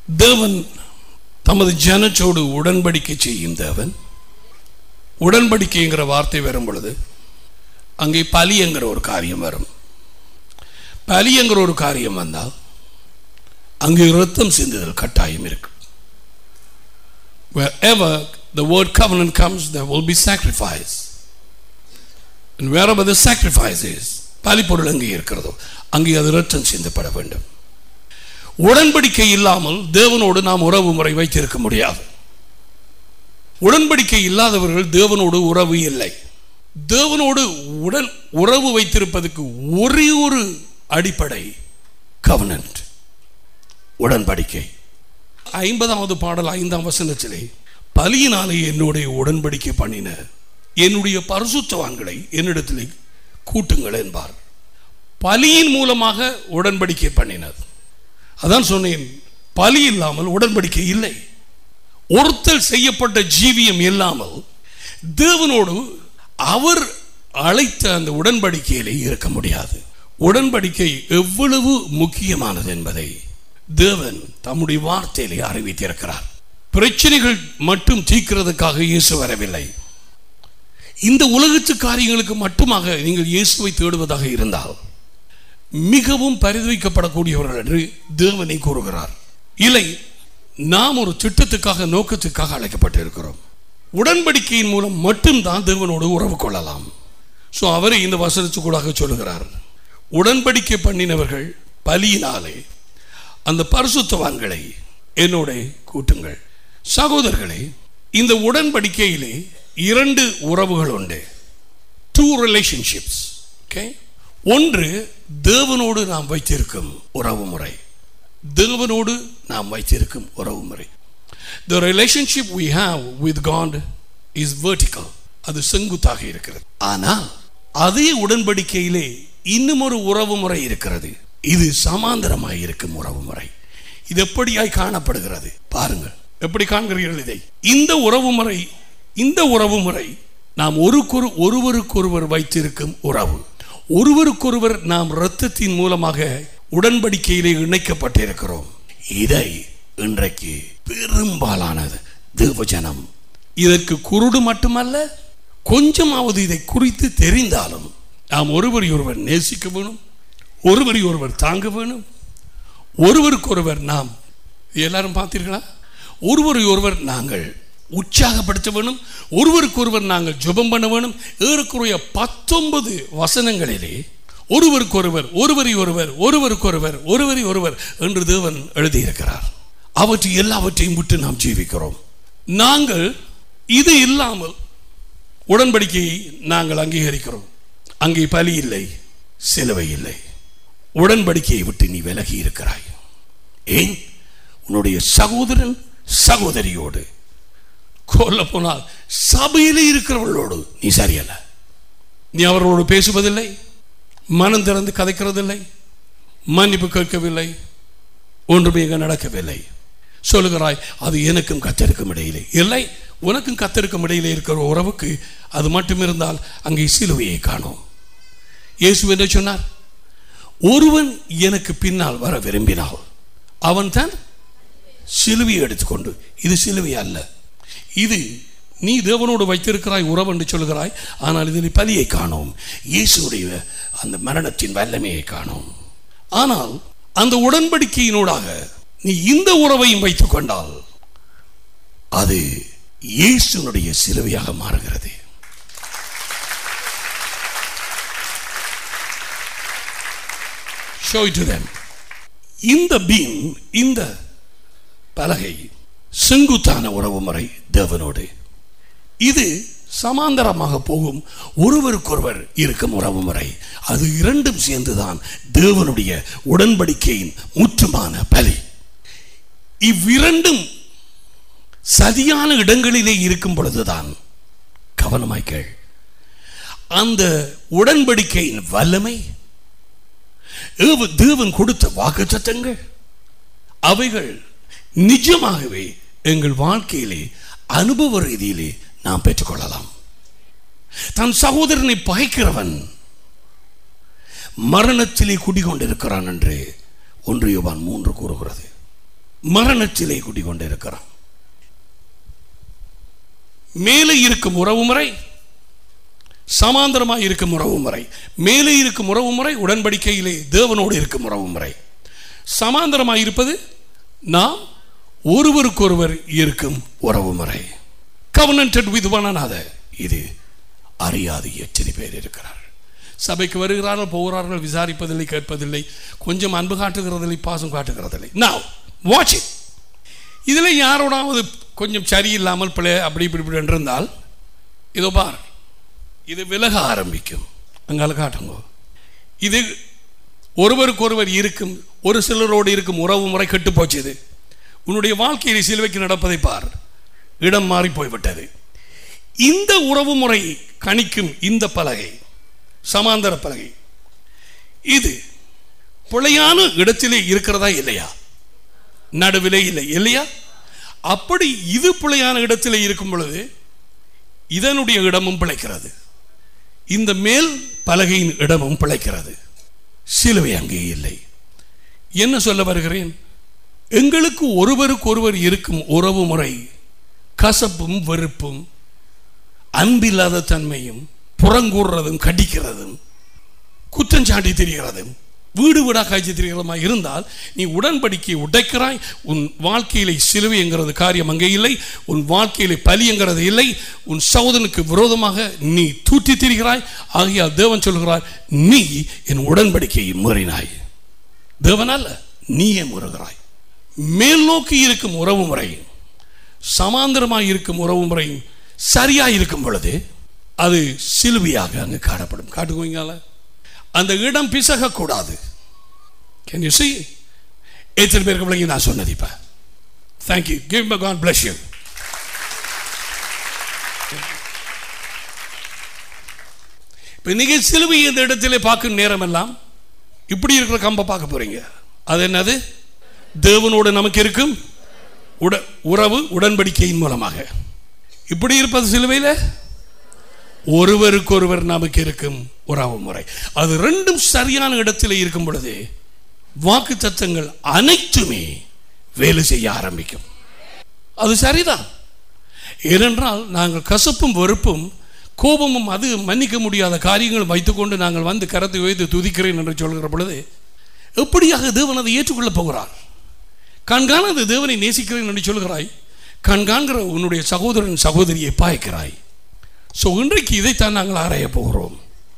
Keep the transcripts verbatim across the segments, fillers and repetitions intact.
தேவன் தமது ஜனத்தோடு உடன்படிக்கை செய்யும் தேவன். உடன்படிக்கைங்கிற வார்த்தை வரும் பொழுது அங்கே பலி என்கிற ஒரு காரியம் வரும். பலி என்கிற ஒரு காரியம் வந்தால் அங்கே இரத்தம் சிந்துதல் கட்டாயம் இருக்கு. Wherever the word covenant comes, there will be sacrifice. And wherever the sacrifice is, பலி பொருள் அங்கே இருக்கிறதோ அங்கே அது இரத்தம் சிந்தப்பட வேண்டும். உடன்படிக்கை இல்லாமல் தேவனோடு நாம் உறவு முறை வைத்திருக்க முடியாது. உடன்படிக்கை இல்லாதவர்கள் தேவனோடு உறவு இல்லை. தேவனோடு உடல் உறவு வைத்திருப்பதற்கு ஒரே ஒரு அடிப்படை covenant, உடன்படிக்கை. ஐம்பதாவது பாடல் ஐந்தாம் வசனத்திலே பலியினாலே என்னுடைய உடன்படிக்கை பண்ணின என்னுடைய பரிசுத்தவான்களை என்னிடத்திலே கூட்டுங்கள் என்பார். பலியின் மூலமாக உடன்படிக்கை பண்ணினது. அதான் சொன்னேன், பலி இல்லாமல் உடன்படிக்கை இல்லை. ஒருத்தல் செய்யப்பட்ட ஜீவியம் இல்லாமல் தேவனோடு அவர் அழைத்த அந்த உடன்படிக்கையிலே இருக்க முடியாது. உடன்படிக்கை எவ்வளவு முக்கியமானது என்பதை தேவன் தம்முடைய வார்த்தையிலே அறிவித்திருக்கிறார். பிரச்சனைகள் மட்டும் தீர்க்கிறதுக்காக இயேசு வரவில்லை. இந்த உலகத்து காரியங்களுக்கு மட்டுமாக நீங்கள் இயேசுவை தேடுவதாக இருந்தால் மிகவும் பரிதவிக்கப்படக்கூடியவர்கள் என்று தேவனை கூறுகிறார். இல்லை, நாம் ஒரு திட்டத்துக்காக நோக்கத்துக்காக அழைக்கப்பட்டிருக்கிறோம். உடன்படிக்கையின் மூலம் மட்டும்தான் தேவனோடு உறவு கொள்ளலாம். ஸோ அவரை இந்த வசனத்துக்கூடாக சொல்லுகிறார், உடன்படிக்கை பண்ணினவர்கள் பலியினாலே அந்த பரிசுத்தவான்களை என்னோட கூட்டுங்கள். சகோதரர்களே, இந்த உடன்படிக்கையிலே இரண்டு உறவுகள் உண்டு. Two relationships. ஓகே, ஒன்று தேவனோடு நாம் வைத்திருக்கும் உறவு முறை. தேவனோடு நாம் வைத்திருக்கும் உறவு முறை. The relationship we have with God is vertical. அது செங்குத்தாக இருக்கிறது. ஆனால் அதே உடன்படிக்கையிலே இன்னும் ஒரு உறவு முறை இருக்கிறது. இது சமாந்தரமாய் இருக்கும் உறவு முறை. இது எப்படியாய் காணப்படுகிறது பாருங்கள். எப்படி காண்கிறீர்கள் இதை? இந்த உறவு முறை இந்த உறவு முறை நாம் ஒருவரு ஒருவருக்கொருவர் வைத்திருக்கும் உறவு. ஒருவருக்கொருவர் நாம் இரத்தத்தின் மூலமாக உடன்படிக்கையிலே இணைக்கப்பட்டிருக்கிறோம். இதை இன்றைக்கு பெரும்பாலானது தேவஜனம் இதற்கு குருடு மட்டுமல்ல, கொஞ்சமாவது இதை குறித்து தெரிந்தாலும் நாம் ஒருவரை ஒருவர் நேசிக்க வேணும், ஒருவரை ஒருவர் தாங்க வேணும், ஒருவருக்கொருவர் நாம் எல்லாரும் பார்த்தீர்களா, ஒருவரை ஒருவர் நாங்கள் உற்சாகப்படுத்த வேணும், ஒருவருக்கொருவர் நாங்கள் ஜெபம் பண்ண வேணும். ஏறக்குறைய பத்தொன்பது வசனங்களிலே ஒருவருக்கொருவர் ஒருவரை ஒருவர் ஒருவருக்கொருவர் ஒருவரை ஒருவர் என்று தேவன் எழுதியிருக்கிறார். அவற்றை எல்லாவற்றையும் விட்டு நாம் ஜீவிக்கிறோம். நாங்கள் இது இல்லாமல் உடன்படிக்கையை நாங்கள் அங்கீகரிக்கிறோம். அங்கே பலி இல்லை, சிலுவை இல்லை. உடன்படிக்கையை விட்டு நீ விலகி இருக்கிறாய். ஏன்? உன்னுடைய சகோதரன் சகோதரியோடு, கொல்ல போனால் சபையிலே இருக்கிறவர்களோடு நீ சரியல்ல. நீ அவர்களோடு பேசுவதில்லை, மனம் திறந்து கதைக்கிறதில்லை, மன்னிப்பு கேட்கவில்லை, ஒன்றுமே நடக்கவில்லை. சொல்லுகிறாய் அது எனக்கும் கத்தருக்கும் இடையிலே இல்லை. உனக்கும் கத்தருக்கும் இடையிலே இருக்கிற உறவுக்கு அது மட்டும் இருந்தால் அங்கே சிலுவையை காணோம். இயேசு என்ன சொன்னார்? ஒருவன் எனக்கு பின்னால் வர விரும்பினால் அவன் தான் சிலுவையை எடுத்துக்கொண்டு. இது சிலுவை அல்ல, இது நீ தேவனோடு வைத்திருக்கிறாய் உறவு என்று சொல்கிறாய். ஆனால் இதில் பலியை காணோம், இயேசுடைய அந்த மரணத்தின் வல்லமையை காணோம். ஆனால் அந்த உடன்படிக்கையினூடாக நீ இந்த உறவையும் வைத்துக் கொண்டால் அது இயேசுனுடைய சிலுவையாக மாறுகிறது. Show it to them. இந்த பீம், இந்த பலகை செங்குத்தான உறவு முறை தேவனோடு. இது சமாந்தரமாக போகும் ஒருவருக்கொருவர் இருக்கும் உறவு முறை. அது இரண்டும் சேர்ந்துதான் தேவனுடைய உடன்படிக்கையின் முற்றுமான பலி. இவ்விரண்டும் சரியான இடங்களிலே இருக்கும் பொழுதுதான், கவனமாய் கேள், அந்த உடன்படிக்கையின் வல்லமை, தேவன் கொடுத்த வாக்குத்தத்தங்கள் அவைகள் நிஜமாகவே எங்கள் வாழ்க்கையிலே அனுபவ ரீதியிலே நாம் பெற்றுக்கொள்ளலாம். தன் சகோதரனை பகைக்கிறவன் மரணத்திலே குடிகொண்டிருக்கிறான் என்று ஒன்று யோவான் மூன்று கூறுகிறது. மரணத்திலே குடிக்கொண்டிருக்கிறான். மேலே இருக்கும் உறவு முறை, சமாந்தரமாக இருக்கும் உறவு முறை. மேலே இருக்கும் உறவு முறை உடன்படிக்கையிலே தேவனோடு இருக்கும் உறவு முறை. சமாந்தரமாக இருப்பது நாம் ஒருவருக்கொருவர் இருக்கும் உறவு முறை. covenanted with one another. இது அறியாது எத்தனை பேர் இருக்கிறார். சபைக்கு வருகிறார்கள், போகிறார்கள், விசாரிப்பதில்லை, கேட்பதில்லை, கொஞ்சம் அன்பு காட்டுகிறதில்லை, பாசம் காட்டுகிறதில்லை. now watch it. இதில் யாரோடாவது கொஞ்சம் சரியில்லாமல் பிள்ளை அப்படி இப்படி இப்படி என்றிருந்தால் இதோ பார், இது விலக ஆரம்பிக்கும். அங்கால காட்டுங்க. இது ஒருவருக்கொருவர் இருக்கும் ஒரு சிலரோடு இருக்கும் உறவு முறை கெட்டு போச்சது. உன்னுடைய வாழ்க்கையில் சிலுவைக்கு நடப்பதை பார், இடம் மாறி போய்விட்டது. இந்த உறவு முறை கணிக்கும் இந்த பலகை, சமாந்தர பலகை, இது பிழையான இடத்திலே இருக்கிறதா இல்லையா? நடுவிலே இல்லை இல்லையா? அப்படி இது பிழையான இடத்திலே இருக்கும் பொழுது இதனுடைய இடமும் பிழைக்கிறது, இந்த மேல் பலகையின் இடமும் பிழைக்கிறது. சிலுவை அங்கே இல்லை. என்ன சொல்ல வருகிறேன்? எங்களுக்கு ஒருவருக்கு ஒருவர் இருக்கும் உறவு முறை கசப்பும் வெறுப்பும் அன்பில்லாத தன்மையும் புறங்கூறுறதும் கடிக்கிறதும் குற்றஞ்சாட்டி தெரிகிறதும் வீடு வீடாக காய்ச்சி தெரிகிறதுமா இருந்தால் நீ உடன்படிக்கையை உடைக்கிறாய். உன் வாழ்க்கையிலே சிலுவை என்கிறது காரியம் அங்கே இல்லை. உன் வாழ்க்கையிலே பலி என்கிறது இல்லை. உன் சகோதரனுக்கு விரோதமாக நீ தூற்றி திரிகிறாய். ஆகையால் தேவன் சொல்கிறார், நீ என் உடன்படிக்கையை மீறினாய். தேவன் அல்ல, நீயே முறுகிறாய். மேல் நோக்கி இருக்கும் உறவு முறையும் சமாந்தரமாக இருக்கும் உறவு முறையும் சரியாக இருக்கும் பொழுது அது சிலுவையாக அங்கு காணப்படும். காட்டுக்குவீங்களா? அந்த இடம் பிசக கூடாது. Can you see? எத்தனை பேருக்கு பிள்ளைங்க நான் சொன்னது? இப்ப thank you, give me God bless you. இப்ப நீங்க சிலுவை இந்த இடத்திலே பார்க்கும் நேரம் எல்லாம் இப்படி இருக்கிற கம்பை பார்க்க போறீங்க. அது என்னது? தேவனோடு நமக்கு இருக்கும் உறவு உடன்படிக்கையின் மூலமாக. இப்படி இருப்பது சிலுவையில் ஒருவருக்கொருவர் நமக்கு இருக்கும் உறவு முறை. அது ரெண்டும் சரியான இடத்தில் இருக்கும் பொழுது வாக்கு தத்தங்கள் அனைத்துமே வேலை செய்ய ஆரம்பிக்கும். அது சரிதான். ஏனென்றால் நாங்கள் கசப்பும் வெறுப்பும் கோபமும் அது மன்னிக்க முடியாத காரியங்கள் வைத்துக்கொண்டு நாங்கள் வந்து கரத்தை வைத்து துதிக்கிறேன் என்று சொல்கிற பொழுது எப்படியாக தேவன் அதை ஏற்றுக்கொள்ள போகிறார்? கண்காணாத தேவனை நேசிக்கிறேன் என்று சொல்கிறாய், கண்காண்கிற உன்னுடைய சகோதரன் சகோதரியை பாய்க்கிறாய். ஸோ இன்றைக்கு இதைத்தான் நாங்கள் ஆராய போகிறோம்.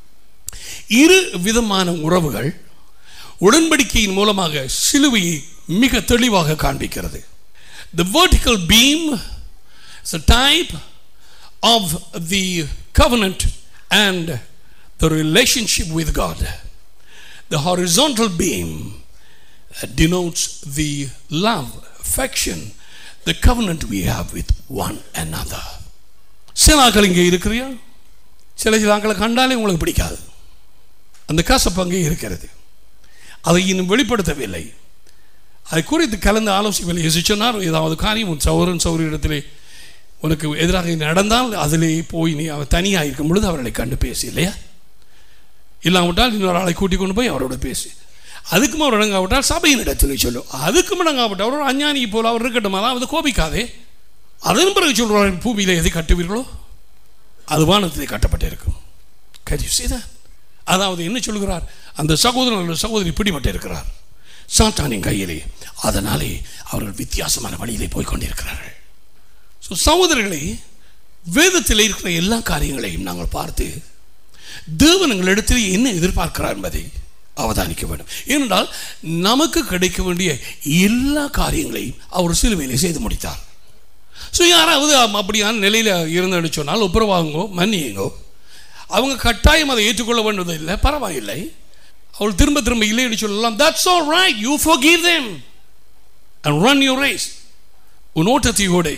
இரு விதமான உறவுகள் உடன்படிக்கையின் மூலமாக சிலுவையை மிக தெளிவாக காண்பிக்கிறது. The vertical beam is a type of the covenant and the relationship with God. The horizontal beam denotes the love, affection, the covenant we have with one another. சில ஆக்கள் இங்கே இருக்கிறியா, சில சில ஆக்களை கண்டாலே உங்களுக்கு பிடிக்காது. அந்த கசப்பு அங்கே இருக்கிறது. அதை இன்னும் வெளிப்படுத்தவில்லை. அதை குறித்து கலந்து ஆலோசிக்கவில்லை. எது சொன்னார், ஏதாவது காரியம் உன் சௌரன் சௌரி இடத்திலே உனக்கு எதிராக நடந்தால் அதிலே போய் நீ அவர் தனியாக இருக்கும் பொழுது அவர்களை கண்டு பேசி, இல்லையா? இல்லாவிட்டால் இன்னொரு ஆளை கூட்டிக் கொண்டு போய் அவரோட பேசி. அதுக்கும் அவர் அடங்காவிட்டால் சபையின் இடத்துல சொல்லும். அதுக்கும் அடங்காவிட்டால் அவர் அஞ்ஞானி போல் அவர் இருக்கட்டும், அதாவது கோபிக்காதே. அதன் பிறகு சொல்கிறார், பூமியில் எதை கட்டுவீர்களோ அது வானத்திலே கட்டப்பட்டிருக்கும். கரிசிதான். அதாவது என்ன சொல்கிறார்? அந்த சகோதரன் சகோதரி பிடிபட்டு இருக்கிறார் சாத்தானின் கையிலே. அதனாலே அவர்கள் வித்தியாசமான வழியிலே போய்கொண்டிருக்கிறார்கள். ஸோ சகோதரர்களை, வேதத்தில் இருக்கிற எல்லா காரியங்களையும் நாங்கள் பார்த்து தேவன் எங்களிடத்தில் என்ன எதிர்பார்க்கிறார் என்பதை அவதானிக்க வேண்டும். ஏனென்றால் நமக்கு கிடைக்க வேண்டிய எல்லா காரியங்களையும் அவர் சிலுவையிலே செய்து முடித்தார். ஸோ யாராவது அப்படியான நிலையில் இருந்தேன்னு சொன்னால் ஒப்புரவாகுங்கோ, மன்னியுங்கோ. அவங்க கட்டாயம் அதை ஏற்றுக்கொள்ள வேண்டியது இல்லை, பரவாயில்லை. அவள் திரும்ப திரும்ப இல்லைன்னு சொல்லலாம். That's all right, you forgive them and run your race. உன் ஓட்டத்தை ஓடு.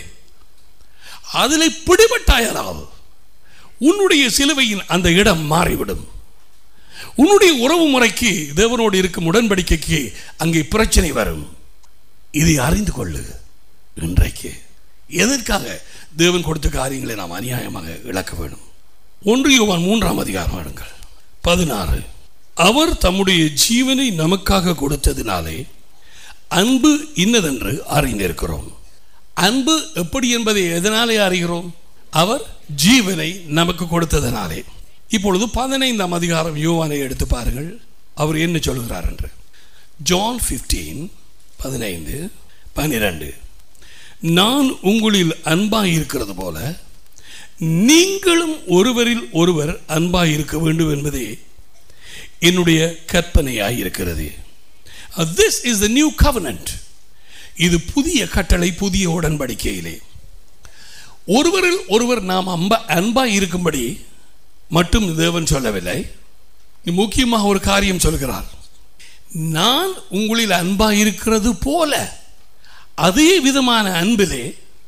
அதில் பிடிபட்டாயால் உன்னுடைய சிலுவையின் அந்த இடம் மாறிவிடும். உன்னுடைய உறவு முறைக்கு தேவனோடு இருக்கும் உடன்படிக்கைக்கு அங்கே பிரச்சனை வரும். இதை அறிந்து கொள்ளு. இன்றைக்கு எதற்காக தேவன் கொடுத்த காரியங்களை நாம் அநியாயமாக இழக்க வேண்டும்? ஒன்று யோவான் மூன்றாம் அதிகாரம் எடுங்கள், பதினாறு. அவர் தம்முடைய ஜீவனை நமக்காக கொடுத்ததினாலே அன்பு இன்னதென்று அறிந்திருக்கிறோம். அன்பு எப்படி என்பதை எதனாலே அறிகிறோம்? அவர் ஜீவனை நமக்கு கொடுத்ததனாலே. இப்பொழுது பதினைந்தாம் அதிகாரம் யோவானை எடுத்து பாருங்கள், அவர் என்ன சொல்கிறார் என்று. ஜான் பதினைந்து பதினைந்து பன்னிரண்டு. நான் உங்களில் அன்பாய் இருக்கிறது போல நீங்களும் ஒருவரில் ஒருவர் அன்பாய் இருக்க வேண்டும் என்பதே என்னுடைய கற்பனையாய் இருக்கிறது. This is the new covenant. இது புதிய கட்டளை, புதிய உடன்படிக்கையிலே ஒருவரில் ஒருவர் நாம் அன்ப அன்பாய் இருக்கும்படி மட்டும் தேவன் சொல்லவில்லை. முக்கியமாக ஒரு காரியம் சொல்கிறார். நான் உங்களில் அன்பாய் இருக்கிறது போல அதே விதமான அன்பிலே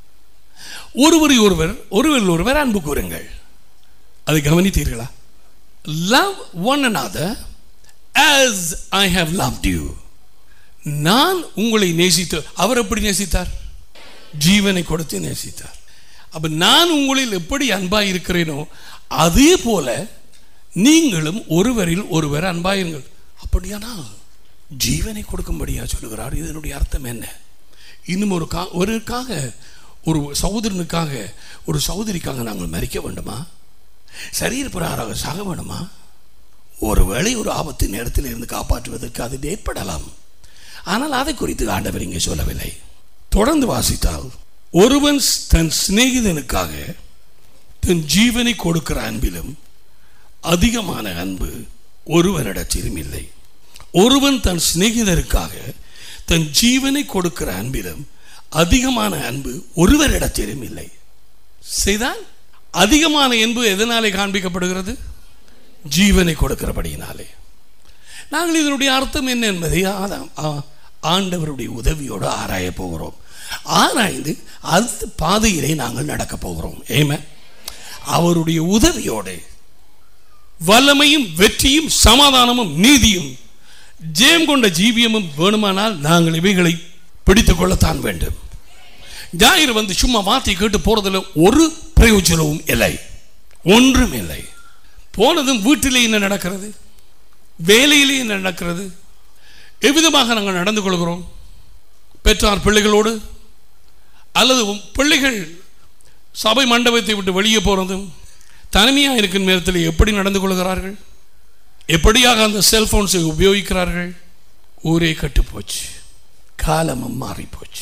ஒருவரை ஒருவர் ஒருவரில் ஒருவர் அன்பு கூறுங்கள். அதை கவனித்தீர்களா? Love one another as I have loved you. நான் உங்களை நேசித்து, அவர் எப்படி நேசித்தார்? ஜீவனை கொடுத்து நேசித்தார். அப்ப நான் உங்களில் எப்படி அன்பாய் இருக்கிறேனோ அதே போல நீங்களும் ஒருவரில் ஒருவர் அன்பாயிருங்கள். அப்படியானால் ஜீவனை கொடுக்கும்படியா சொல்லுகிறார். இதனுடைய அர்த்தம் என்ன? இன்னும் ஒரு கா ஒருக்காக ஒரு சகோதரனுக்காக ஒரு சகோதரிக்காக நாங்கள் மரிக்க வேண்டுமா? சரீர பிரகாராக சாக வேண்டுமா? ஒருவேளை ஒரு ஆபத்து நேரத்தில் இருந்து காப்பாற்றுவதற்கு அது ஏற்படலாம். ஆனால் அதை குறித்து ஆண்டவர் இங்கே சொல்லவில்லை. தொடர்ந்து வாசித்தால், ஒருவன் தன் சிநேகிதனுக்காக தன் ஜீவனை கொடுக்கிற அன்பிலும் அதிகமான அன்பு ஒருவனிடத்திலும் இல்லை. ஒருவன் தன் சிநேகிதருக்காக தன் ஜீவனை கொடுக்கிற அன்பிலும் அதிகமான அன்பு ஒருவரிடத்திலும் இல்லை. செய்தால் அதிகமான அன்பு எதனாலே காண்பிக்கப்படுகிறது? ஜீவனை கொடுக்கிறபடியினாலே. நாங்கள் இதனுடைய அர்த்தம் என்ன என்பதை ஆண்டவருடைய உதவியோடு ஆராய போகிறோம். ஆராய்ந்து அந்த பாதையிலே நாங்கள் நடக்க போகிறோம். ஏமே, அவருடைய உதவியோடு வல்லமையும் வெற்றியும் சமாதானமும் நீதியும் ஜெயம் கொண்ட ஜீவியமும் வேணுமானால் நாங்கள் இவைகளை பிடித்துக் கொள்ளத்தான் வேண்டும். ஞாயிறு வந்து சும்மா வார்த்தை கேட்டு போறதில் ஒரு பிரயோஜனமும் இல்லை, ஒன்றும் இல்லை. போனதும் வீட்டிலே என்ன நடக்கிறது, வேலையிலே என்ன நடக்கிறது, எவ்விதமாக நாங்கள் நடந்து கொள்கிறோம், பெற்றார் பிள்ளைகளோடு அல்லது பிள்ளைகள் சபை மண்டபத்தை விட்டு வெளியே போகிறதும் தனிமையாக இருக்கும் நேரத்தில் எப்படி நடந்து கொள்கிறார்கள், எப்படியாக அந்த செல்போன்ஸை உபயோகிக்கிறார்கள். ஊரே கட்டு போச்சு, காலமும் மாறி போச்சு.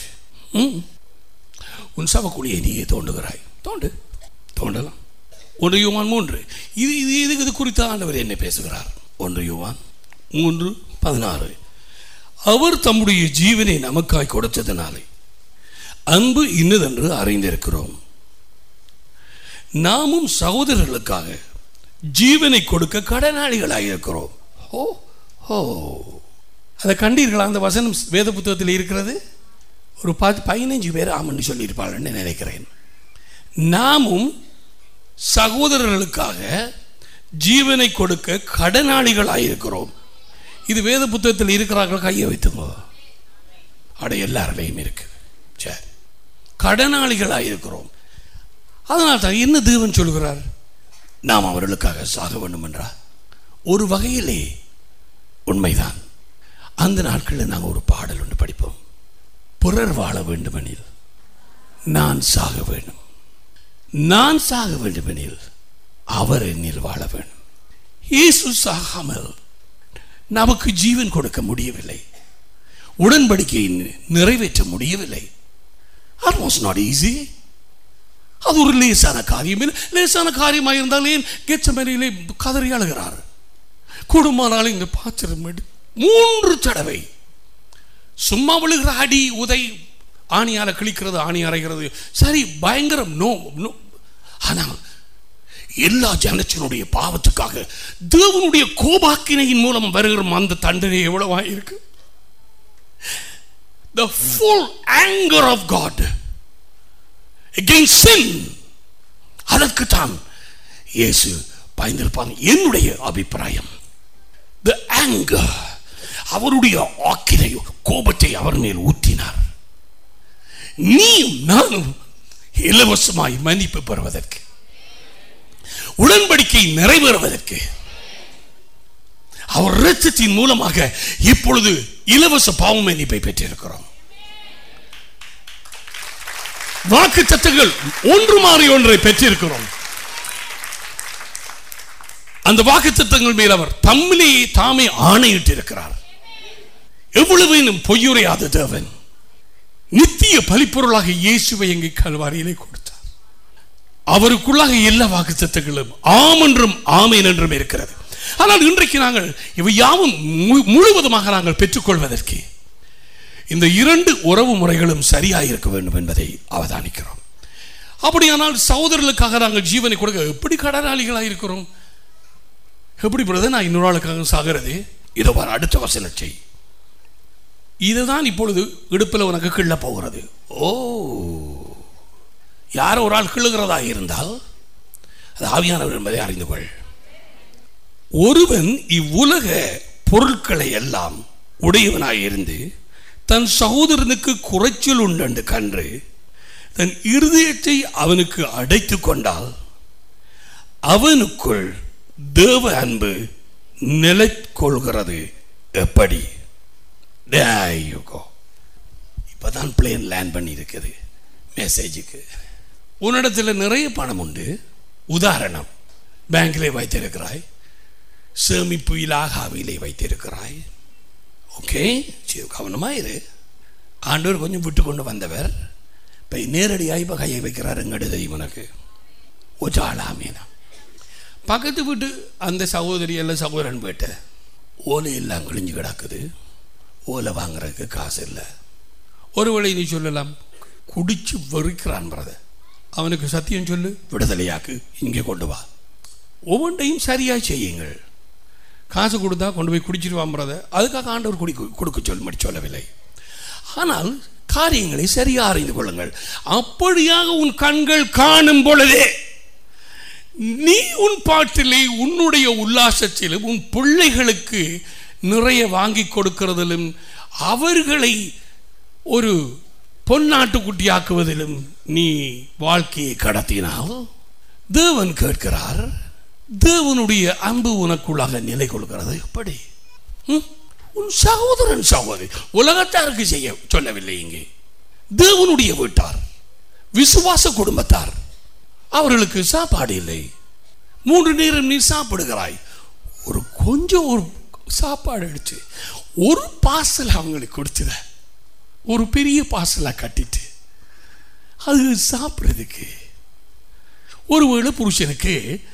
உன் சபக்குழியை நீயே தோண்டுகிறாய், தோண்டு தோண்டலாம். ஒன்று யோவான் மூன்று. இது இது இது இது குறித்து ஆண்டவர் என்ன பேசுகிறார்? ஒன்று யோவான் மூன்று பதினாறு. அவர் தம்முடைய ஜீவனை நமக்காய் கொடுத்ததினாலே அன்பு இன்னதென்று அறிந்திருக்கிறோம். நாமும் சகோதரர்களுக்காக ஜீவனை கொடுக்க கடனாளிகளாக இருக்கிறோம். ஓ ஹோ, அதை கண்டீர்களா? அந்த வசனம் வேத புத்தகத்தில் இருக்கிறது. ஒரு பத்து பதினைஞ்சு பேர் ஆமன்னு சொல்லியிருப்பாள்னு நினைக்கிறேன். நாமும் சகோதரர்களுக்காக ஜீவனை கொடுக்க கடனாளிகளாக இருக்கிறோம். இது வேத புத்தகத்தில் இருக்கிறார்கள், கையை வைத்துங்க. அட எல்லாரிலையும் இருக்கு. சரி, கடனாளிகளாக இருக்கிறோம். அதனால் தான் என்ன தேவன் சொல்கிறார்? நாம் அவர்களுக்காக சாக வேண்டும் என்றார். ஒரு வகையிலே உண்மைதான். அந்த நாட்களில் நாங்கள் ஒரு பாடல் ஒன்று படிப்போம். பிறர் வாழ வேண்டுமெனில் நான் சாக வேண்டும், நான் சாக வேண்டுமெனில் அவர் என்னில் வாழ வேண்டும். இயேசு சாகாமல் நமக்கு ஜீவன் கொடுக்க முடியவில்லை, உடன்படிக்கையை நிறைவேற்ற முடியவில்லை. That was not easy. அது ஒரு லேசான காரியம் இல்லை. லேசான காரியமாக இருந்தால் ஏன் கெத்செமனேயிலே கதறி அழுகிறார்? குடும்பமானால் இந்த பாத்திரம் மூன்று தடவை சும்மா விழுகிற அடி உதை, ஆணியால கிழிக்கிறது, ஆணி அறைகிறது, சரி பயங்கரம். நோ நோ ஆனால் எல்லா ஜனத்தினுடைய பாவத்துக்காக தேவனுடைய கோபாக்கினையின் மூலம் வருகிற அந்த தண்டனை எவ்வளவா இருக்கு? The full anger of God against sin. அதற்கு தான் இயேசு பயந்திருப்பாங்க. என்னுடைய அபிப்பிராயம், the anger, அவருடைய ஆக்கினை கோபத்தை அவர் மேல் ஊற்றினார். நீயும் நானும் இலவசமாய் மன்னிப்பு பெறுவதற்கு, உடன்படிக்கை நிறைவேறுவதற்கு, அவர் இரத்தத்தின் மூலமாக இப்பொழுது இலவச பாவ மன்னிப்பை பெற்றிருக்கிறோம். வாக்கு தத்தங்கள் ஒன்று மாறி ஒன்றை பெற்றிருக்கிறோம். அந்த வாக்கு தத்தங்கள் மேல் அவர் தம்மிலேயே தாமே ஆணையிட்டு இருக்கிறார். எவ்வளவு பொய்யுரையாத தேவன் நித்திய பலிப்பொருளாக இயேசுவை எங்கே கல்வாரியிலே கொடுத்தார். அவருக்குள்ளாக எல்லா வாக்கு தத்தங்களும் ஆம் என்றும் ஆமேன் என்றும் இருக்கிறது. ஆனால் இன்றைக்கு நாங்கள் இவை யாவும் முழுவதுமாக நாங்கள் பெற்றுக்கொள்வதற்கு இந்த இரண்டு உறவு முறைகளும் சரியாக இருக்க வேண்டும் என்பதை அவதானிக்கிறோம். அப்படியானால் சகோதரர்களுக்காக நாங்கள் ஜீவனை கொடுக்க எப்படி கடனாளிகளாக இருக்கிறோம்? எப்படி பிரதர் நான் இன்னொரு ஆளுக்காக சாகிறது? இதோ வர அடுத்த வசனத்தை இதுதான் இப்பொழுது இடுப்பில் உனக்கு கிள்ள போகிறது. ஓ, யாரோ ஒரு ஆள் கிள்ளுகிறதா இருந்தால் அது ஆவியானவர் என்பதை அறிந்து கொள். ஒருவன் இவ்வுலக பொருட்களை எல்லாம் உடையவனாய் இருந்து தன் சகோதரனுக்கு குறைச்சல் உண்டு கன்று தன் இருதயத்தை அவனுக்கு அடைத்து கொண்டால் அவனுக்குள் தேவ அன்பு நிலை கொள்கிறது எப்படி? இப்பதான் பிளேன் லேண்ட் பண்ணி இருக்குது மெசேஜுக்கு. உன்னிடத்தில் நிறைய பணம் உண்டு. உதாரணம், பேங்கிலே வைத்திருக்கிறாய், சேமிப்பு இலாகாவிலே வைத்திருக்கிறாய். ஓகே, கவனமாயிரு. ஆண்டவர் கொஞ்சம் விட்டு கொண்டு வந்தவர் இப்போ நேரடியாக இப்போ கையை வைக்கிறார். எங்கடு தெரியும் உனக்கு ஒஜாலாமீனா பக்கத்து வீட்டு அந்த சகோதரி எல்லாம் சகோதரன் போயிட்ட ஓலை எல்லாம் கிழிஞ்சு கிடக்குது. ஓலை வாங்குறதுக்கு காசு இல்லை. ஒருவேளை நீ சொல்லலாம், குடிச்சு வெறுக்கிறான் பிரதர், அவனுக்கு சத்தியம் சொல்லு, விடுதலையாக்கு, இங்கே கொண்டு வா. ஒவ்வொன்றையும் சரியாக செய்யுங்கள். காசு கொடுத்தா கொண்டு போய் குடிச்சிட்டு பிரதர், அதுக்காக ஆண்டவர் குடி கொடுக்க சொல்ல சொல்லவில்லை. ஆனால் காரியங்களை சரியாக அறிந்து கொள்ளுங்கள். அப்படியாக உன் கண்கள் காணும் பொழுதே நீ உன் பாட்டிலே உன்னுடைய உல்லாசத்திலும் உன் பிள்ளைகளுக்கு நிறைய வாங்கி கொடுக்கிறதிலும் அவர்களை ஒரு பொன்னாட்டுக்குட்டியாக்குவதிலும் நீ வாழ்க்கையை கடத்தினால் தேவன் கேட்கிறார், தேவனுடைய அன்பு உனக்குள்ளாக நிலை கொள்கிறது எப்படி? உன் சகோதரன் சகோதரி உலகத்தாருக்கு செய்ய சொல்லவில்லை. இங்கே தேவனுடைய வீட்டார், விசுவாச குடும்பத்தார், அவர்களுக்கு சாப்பாடு இல்லை. மூன்று நேரம் நீ சாப்பிடுகிறாய். ஒரு கொஞ்சம் ஒரு சாப்பாடு அடிச்சு ஒரு பார்சல் அவங்களுக்கு கொடுத்துட, ஒரு பெரிய பார்சலாக கட்டிட்டு அது சாப்பிட்றதுக்கு. ஒருவேளை புருஷனுக்கு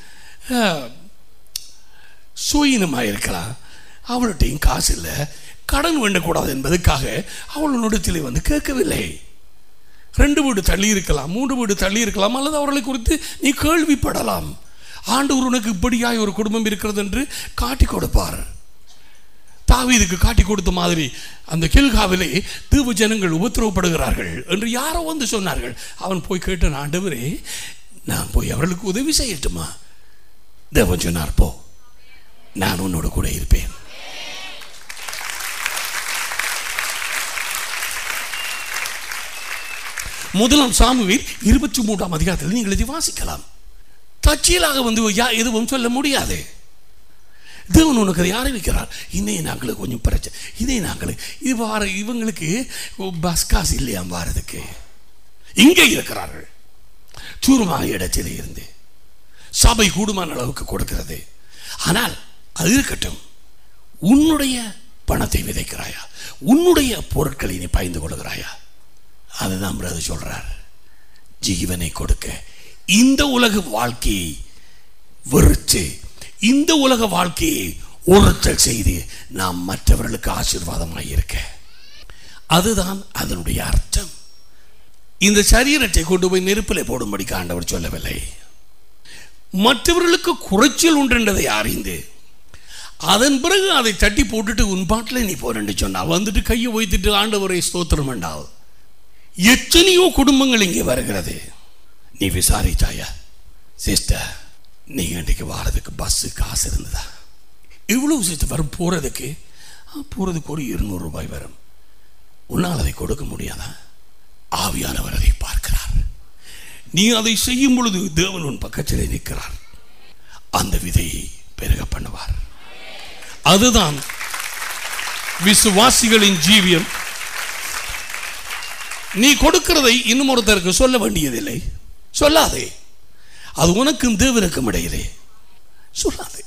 சுயினமாக இருக்கலாம், அவள்கிட்டையும் காசு இல்லை, கடன் வேண்டக்கூடாது என்பதற்காக அவளுடைய வந்து கேட்கவில்லை. ரெண்டு வீடு தள்ளி இருக்கலாம், மூன்று வீடு தள்ளி இருக்கலாம், அல்லது அவர்களை குறித்து நீ கேள்விப்படலாம். ஆண்டவர் உனக்கு இப்படியாய் ஒரு குடும்பம் இருக்கிறது என்று காட்டி கொடுப்பார். தாவீதுக்கு காட்டி கொடுத்த மாதிரி அந்த கில்காவிலே தீவு ஜனங்கள் உபத்திரவப்படுகிறார்கள் என்று யாரோ வந்து சொன்னார்கள். அவன் போய் கேட்டான், ஆண்டவரே நான் போய் அவர்களுக்கு உதவி செய்யட்டுமா? தேவன் சொன்னார், போ, நான் உன்னோட கூட இருப்பேன். முதலாம் சாமுவேல் இருபத்தி மூன்றாம் அதிகாரத்தில் நீங்கள் இதை வாசிக்கலாம். தற்செயலாக வந்து எதுவும் சொல்ல முடியாது. தேவன் உனக்கு அதை அறிவிக்கிறார். இன்னே நாங்களுக்கு கொஞ்சம் பிரச்சனை, இதே நாங்களுக்கு இது வார இவங்களுக்கு பஸ் காசு இல்லையா வாரதுக்கு, இங்கே இருக்கிறார்கள். சூரமாக இடத்தில் இருந்து சபை கூடுமான அளவுக்கு கொடுக்கிறது. ஆனால் அது இருக்கட்டும், உன்னுடைய பணத்தை விதைக்கிறாயா? உன்னுடைய பொருட்களை நீ பயந்து கொள்கிறாயா? அதுதான் பிரதர் சொல்றார், ஜீவனை கொடுக்க இந்த உலக வாழ்க்கையை வெறுத்து இந்த உலக வாழ்க்கையை ஒருத்தல் செய்து நாம் மற்றவர்களுக்கு ஆசீர்வாதமாக இருக்க. அதுதான் அதனுடைய அர்த்தம். இந்த சரீரத்தை கொண்டு போய் நெருப்பில் போடும்படி ஆண்டவர் சொல்லவில்லை. மற்றவர்களுக்கு குறைச்சல் உண்டென்றதை அறிந்து அதன் பிறகு அதை தட்டி போட்டுட்டு உன் பாட்டில் நீ போறேன்னு சொன்னா வந்துட்டு கையை வைத்துட்டு ஆண்டவரை ஸ்தோத்திரம் என்றால் எத்தனையோ குடும்பங்கள் இங்கே வருகிறது. நீ விசாரித்தாயா சிஸ்டர், நீங்க இன்றைக்கு வாரதுக்கு பஸ்ஸு காசு இருந்ததா? இவ்வளவு சேர்த்து வரும் போறதுக்கு போறதுக்கு ஒரு இருநூறு ரூபாய் வரும். உன்னால் அதை கொடுக்க முடியாதா? ஆவியானவர் அதை பார்க்கிறார். நீ அதை செய்யும் பொழுது தேவன் உன் பக்கத்திலே நிற்கிறார். அந்த விதையை பெருக பண்ணுவார். அதுதான் விசுவாசிகளின் ஜீவியம். நீ கொடுக்கிறதை இன்னும் ஒருத்தருக்கு சொல்ல வேண்டியதில்லை. சொல்லாதே. அது உனக்கும் தேவனுக்கும் இடையிலே சொல்லாதே.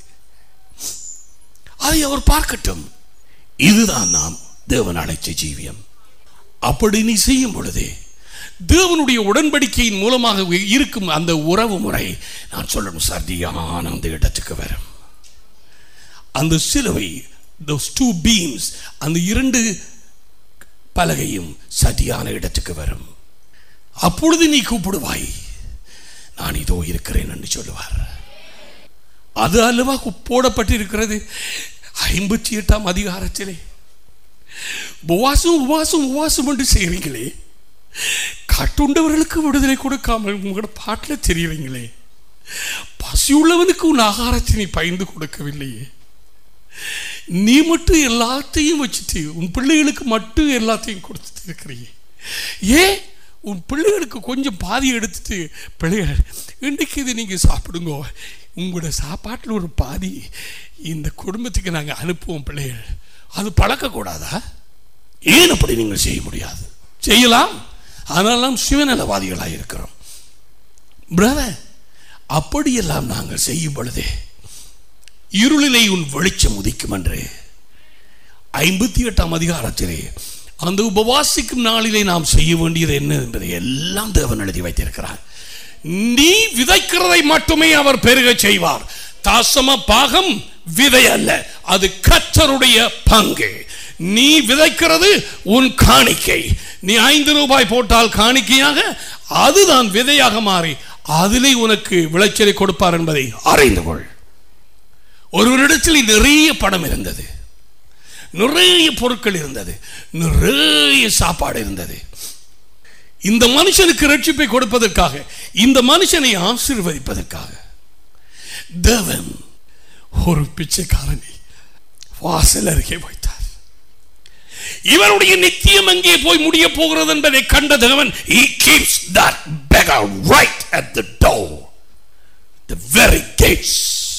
அதை அவர் பார்க்கட்டும். இதுதான் நாம் தேவன் அழைச்ச ஜீவியம். அப்படி நீ செய்யும் பொழுதே தேவனுடைய உடன்படிக்கையின் மூலமாக இருக்கும் அந்த உறவு முறை, நான் சொல்லணும், சரியான அந்த இடத்துக்கு வரும். அந்த சிலுவை, those two beams, அந்த இரண்டு பலகையும் சரியான இடத்துக்கு வரும். அப்பொழுது நீ கூப்பிடுவாய், நான் இதோ இருக்கிறேன் என்று சொல்லுவார். அது அல்லவா போடப்பட்டிருக்கிறது ஐம்பத்தி எட்டாம் அதிகாரத்திலே. உபவாசம் உபவாசம் உபவாசம் என்று செய்கிறீங்களே, கட்டுண்டவர்களுக்கு விடுதலை கொடுக்காமல் உங்களோட பாட்டில் தெரியுறீங்களே, பசி உள்ளவனுக்கு உன் ஆகாரத்தை நீ பயந்து கொடுக்கவில்லையே, நீ மட்டும் எல்லாத்தையும் வச்சுட்டு உன் பிள்ளைகளுக்கு மட்டும் எல்லாத்தையும் கொடுத்துட்டு இருக்கிறீங்க, ஏன் உன் பிள்ளைகளுக்கு கொஞ்சம் பாதி எடுத்துட்டு பிள்ளைகள் இன்றைக்கு இது நீங்கள் சாப்பிடுங்க, உங்களோட சாப்பாட்டில் ஒரு பாதி இந்த குடும்பத்துக்கு நாங்கள் அனுப்புவோம் பிள்ளைகள், அது பழக்கக்கூடாதா? ஏன் அப்படி நீங்கள் செய்ய முடியாது? செய்யலாம், ஆனால் நாம் சுயநலவாதிகளாக இருக்கிறோம். பிரதர், அப்படியெல்லாம் நாங்கள் செய்யும் பொழுதே இருளிலே உன் வெளிச்சம் உதிக்கும் என்று ஐம்பத்தி எட்டாம் அதிகாரத்திலே அந்த உபவாசிக்கும் நாளிலே நாம் செய்ய வேண்டியது என்ன என்பதை எல்லாம் தேவன் எழுதி வைத்திருக்கிறார். நீ விதைக்கிறதை மட்டுமே அவர் பெருக செய்வார். தாசம பாகம் விதை அல்ல, அது கர்த்தருடைய பங்கு. நீ விதைக்கிறது உன் காணிக்கை. நீ ஐந்து ரூபாய் போட்டால் காணிக்கையாக அதுதான் விதையாக மாறி அதிலே உனக்கு விளைச்சலை கொடுப்பார் என்பதை அறிந்து கொள். ஒருவரிடத்தில் நிறைய பணம் இருந்தது, நிறைய பொருட்கள் இருந்தது, நிறைய சாப்பாடு இருந்தது. இந்த மனுஷனுக்கு ரட்சிப்பை கொடுப்பதற்காக, இந்த மனுஷனை ஆசீர்வதிப்பதற்காக தேவன் ஒரு பிச்சைக்காரனை வாசல் அருகே வைத்தார். இவருடைய நித்தியம் எங்கே போய் முடிய போகிறது என்பதை கண்ட தேவன், he keeps that beggar right at the door, the very gates.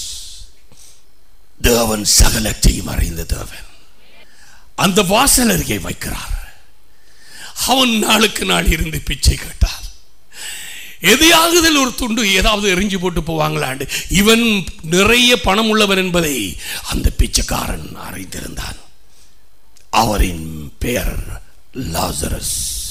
தேவன் சகலத்தையும் அறிந்த தேவன் அந்த வாசல் அருகே வைக்கிறார். அவன் நாளுக்கு நாள் இருந்து பிச்சை கேட்டார். எதையாகுதல் ஒரு துண்டு ஏதாவது எரிஞ்சு போட்டு போவாங்களாண்டு. இவன் நிறைய பணம் உள்ளவன் என்பதை அந்த பிச்சைக்காரன் அறிந்திருந்தான். அவரின் பெயர் லாசரஸ்.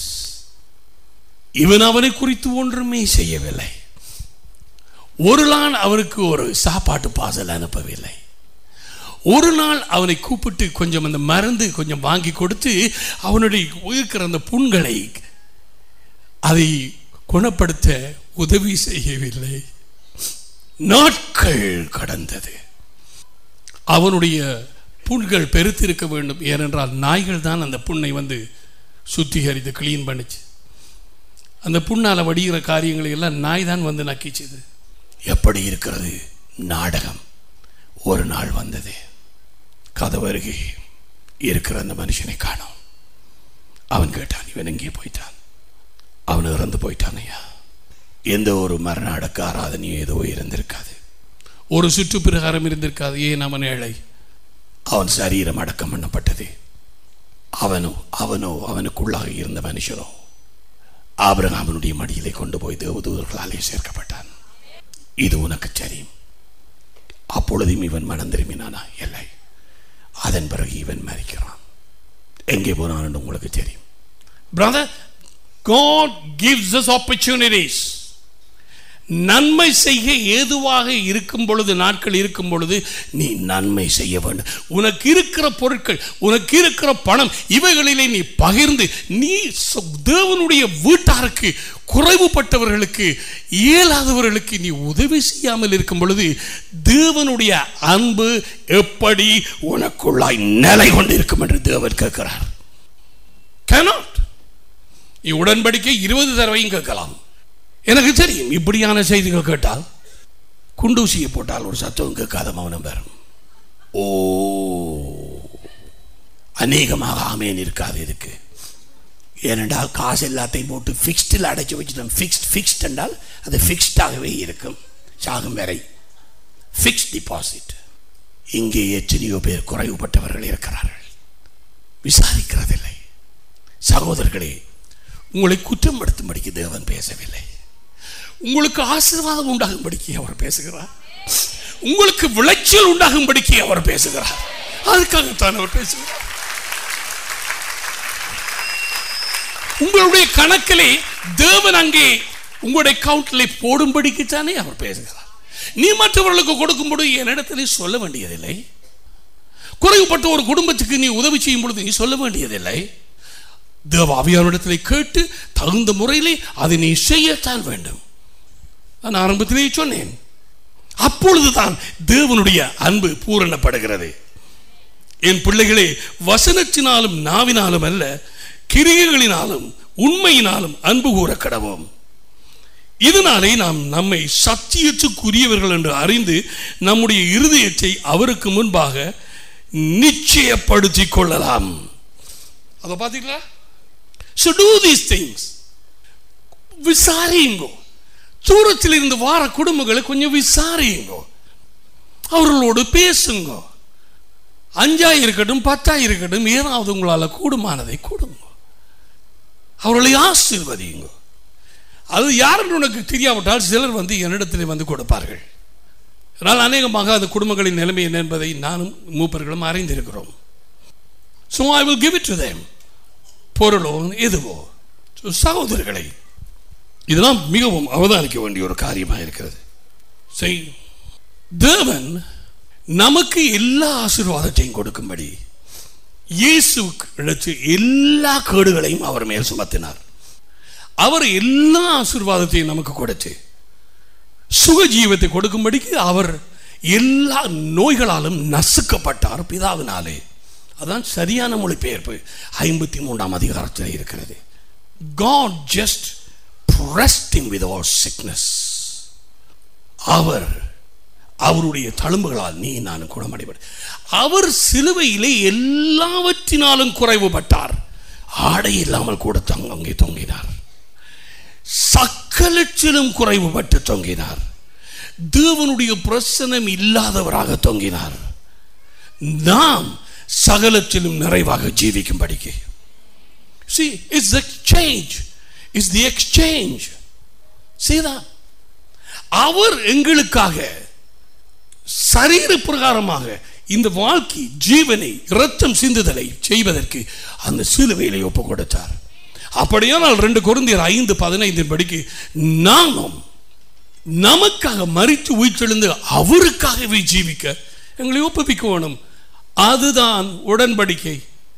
இவன் அவனை குறித்து ஒன்றுமே செய்யவில்லை. ஒரு நாள் அவருக்கு ஒரு சாப்பாட்டு பார்சல் அனுப்பவில்லை. ஒரு நாள் அவனை கூப்பிட்டு கொஞ்சம் அந்த மருந்து கொஞ்சம் வாங்கி கொடுத்து அவனுடைய இருக்கிற அந்த புண்களை அதை குணப்படுத்த உதவி செய்யவில்லை. நாட்கள் கடந்தது. அவனுடைய புண்கள் பெருத்திருக்க வேண்டும், ஏனென்றால் நாய்கள் தான் அந்த புண்ணை வந்து சுத்திகரித்து கிளீன் பண்ணிச்சு. அந்த புண்ணால் வடிகிற காரியங்களை எல்லாம் நாய் தான் வந்து நக்கிச்சது. எப்படி இருக்கிறது நாடகம்? ஒரு நாள் வந்தது, கதவு அருகே இருக்கிற அந்த மனுஷனை காணோம். அவன் கேட்டான், இவன் எங்கே போயிட்டான்? அவன் இறந்து போயிட்டான் ஐயா. எந்த ஒரு மரண அடக்க ஆராதனையும் ஏதோ இருந்திருக்காது, ஒரு சுற்றுப்பிரகாரம் இருந்திருக்காது. ஏன் அவன் ஏழை, அவன் சரீரம் அடக்கம் பண்ணப்பட்டது. அவனோ அவனோ அவனுக்குள்ளாக இருந்த மனுஷனோ ஆபிரகாமுடைய மடியிலே கொண்டு போய் தேவதூதர்களாலே சேர்க்கப்பட்டான். இது உனக்கு தெரியும். அப்பொழுதும் இவன் மனம் திரும்பினானா? இல்லை. அதன் பிறகு இவன் மரிக்கிறான். எங்கே போனான் உங்களுக்கு தெரியும். Brother, God gives us opportunities. நன்மை செய்ய ஏதுவாக இருக்கும் பொழுது, நாட்கள் இருக்கும் பொழுது நீ நன்மை செய்ய வேண்டும். உனக்கு இருக்கிற பொருட்கள், உனக்கு இருக்கிற பணம், இவைகளிலே நீ பகிர்ந்து நீ தேவனுடைய வீட்டாருக்கு, குறைவுபட்டவர்களுக்கு, இயலாதவர்களுக்கு நீ உதவி செய்யாமல் இருக்கும் பொழுது தேவனுடைய அன்பு எப்படி உனக்குள்ளாய் நிலை கொண்டு இருக்கும் என்று தேவன் கேட்கிறார். cannot. உடன்படிக்கை இருபது தடவையும் கேட்கலாம். எனக்கு தெரியும், இப்படியான செய்திகள் கேட்டால் குண்டூசியை போட்டால் ஒரு சத்தம் கேட்காத மௌனம் பெறும். ஓ, அநேகமாக ஆமேன் இருக்காது இதுக்கு. ஏனென்றால் காசு எல்லாத்தையும் போட்டு ஃபிக்ஸ்டில் அடைச்சி வச்சுட்டோம். ஃபிக்ஸ்ட் ஃபிக்ஸ்ட் என்றால் அது ஃபிக்ஸ்டாகவே இருக்கும் சாகும் வரை. Fixed deposit. இங்கே எத்தனையோ பேர் குறைவுபட்டவர்கள் இருக்கிறார்கள். விசாரிக்கிறதில்லை. சகோதரர்களே, உங்களை குற்றப்படுத்தும்படிக்கு தேவன் பேசவில்லை. உங்களுக்கு ஆசீர்வாதம் உண்டாகும்படிக்கு அவர் பேசுகிறார். உங்களுக்கு விளைச்சல் உண்டாகும்படிக்கு அவர் பேசுகிறார். அதுக்காகத்தான் அவர் பேசுகிறார். உங்களுடைய கணக்கிலே தேவன் அங்கே உங்களுடைய அக்கவுண்டிலே போடும்படிக்குத்தானே அவர் பேசுகிறார். நீ மற்றவர்களுக்கு கொடுக்கும்போது என்னிடத்திலே சொல்ல வேண்டியதில்லை. குறைவுபட்ட ஒரு குடும்பத்துக்கு நீ உதவி செய்யும் பொழுது நீ சொல்ல வேண்டியதில்லை. தேவ ஆவியானவரிடத்திலே கேட்டு தகுந்த முறையிலே அதை நீ செய்யத்தான் வேண்டும். நான் ஆரம்பத்திலே சொன்னேன், அப்பொழுதுதான் தேவனுடைய அன்பு பூரணப்படுகிறது. என் பிள்ளைகளே, வசனத்தினாலும் நாவினாலும் அல்ல, கிரியைகளினாலும் உண்மையினாலும் அன்பு கூற கடவோம். இதனாலே நாம் நம்மை சத்தியத்துக்குரியவர்கள் என்று அறிந்து நம்முடைய இருதயத்தை அவருக்கு முன்பாக நிச்சயப்படுத்திக் கொள்ளலாம். அதை பார்த்தீங்களா? So do these things. விசாரியுங்கோ. தூரத்தில் இருந்து வார குடும்பங்களை கொஞ்சம் விசாரியுங்கோ. அவர்களோடு பேசுங்க. அஞ்சா இருக்கட்டும், பத்தா இருக்கட்டும், ஏதாவது உங்களால் கூடுமானதை கொடுங்க. அவர்களை ஆசீர்வதியுங்க. அது யாருன்னு உனக்கு தெரியாவிட்டால் சிலர் வந்து என்னிடத்தில் வந்து கொடுப்பார்கள். அதனால் அநேகமாக அந்த குடும்பங்களின் நிலைமை என்ன என்பதை நானும் மூப்பர்களும் அறிந்திருக்கிறோம். So I will give it to them. பொருளோ எதுவோ. சகோதரர்களை, இதெல்லாம் மிகவும் அவதானிக்க வேண்டிய ஒரு காரியமாக இருக்கிறது. சரி, தேவன் நமக்கு எல்லா ஆசீர்வாதத்தையும் கொடுக்கும்படி இயேசுவுக்கு எல்லா கேடுகளையும் அவர் மேல் சுமத்தினார். அவர் எல்லா ஆசீர்வாதத்தையும் நமக்கு கொடுத்து சுக ஜீவத்தை கொடுக்கும்படிக்கு அவர் எல்லா நோய்களாலும் நசுக்கப்பட்டார் பிதாவினாலே. அதான் சரியான மொழிபெயர்ப்பு ஐம்பத்தி மூன்றாம் அதிகாரத்தில் இருக்கிறது. God just pressed him with all sickness. அவர் அவருடைய தழும்புகளால் நீ நானும் குணமடைவர். அவர் சிலுவையிலே எல்லாவற்றினாலும் குறைவுபட்டார். ஆடை இல்லாமல் கூட தங்க அங்கே தொங்கினார். சக்கலத்திலும் குறைவுபட்டு தொங்கினார். தேவனுடைய பிரசன்னம் இல்லாதவராக தொங்கினார். நாம் சகலத்திலும் நிறைவாக ஜீவிக்கும்படிக்கு. See, it's the exchange. It's the exchange. See that? அவர் எங்களுக்காக சரீர பிரகாரமாக இந்த வாழ்க்கை ஜீவனை இரத்தம் சிந்துதலை செய்வதற்கு அந்த சிலுவையிலே ஒப்பு கொடுத்தார். அப்படியானால் ரெண்டு கொரிந்தியர் ஐந்து பதினைந்தின் படிக்கு நாமும் நமக்காக மரித்து உயிர்த்தெழுந்து அவருக்காகவே ஜீவிக்க எங்களை ஒப்புவிக்க வேணும். அதுதான் உடன்படிக்கை.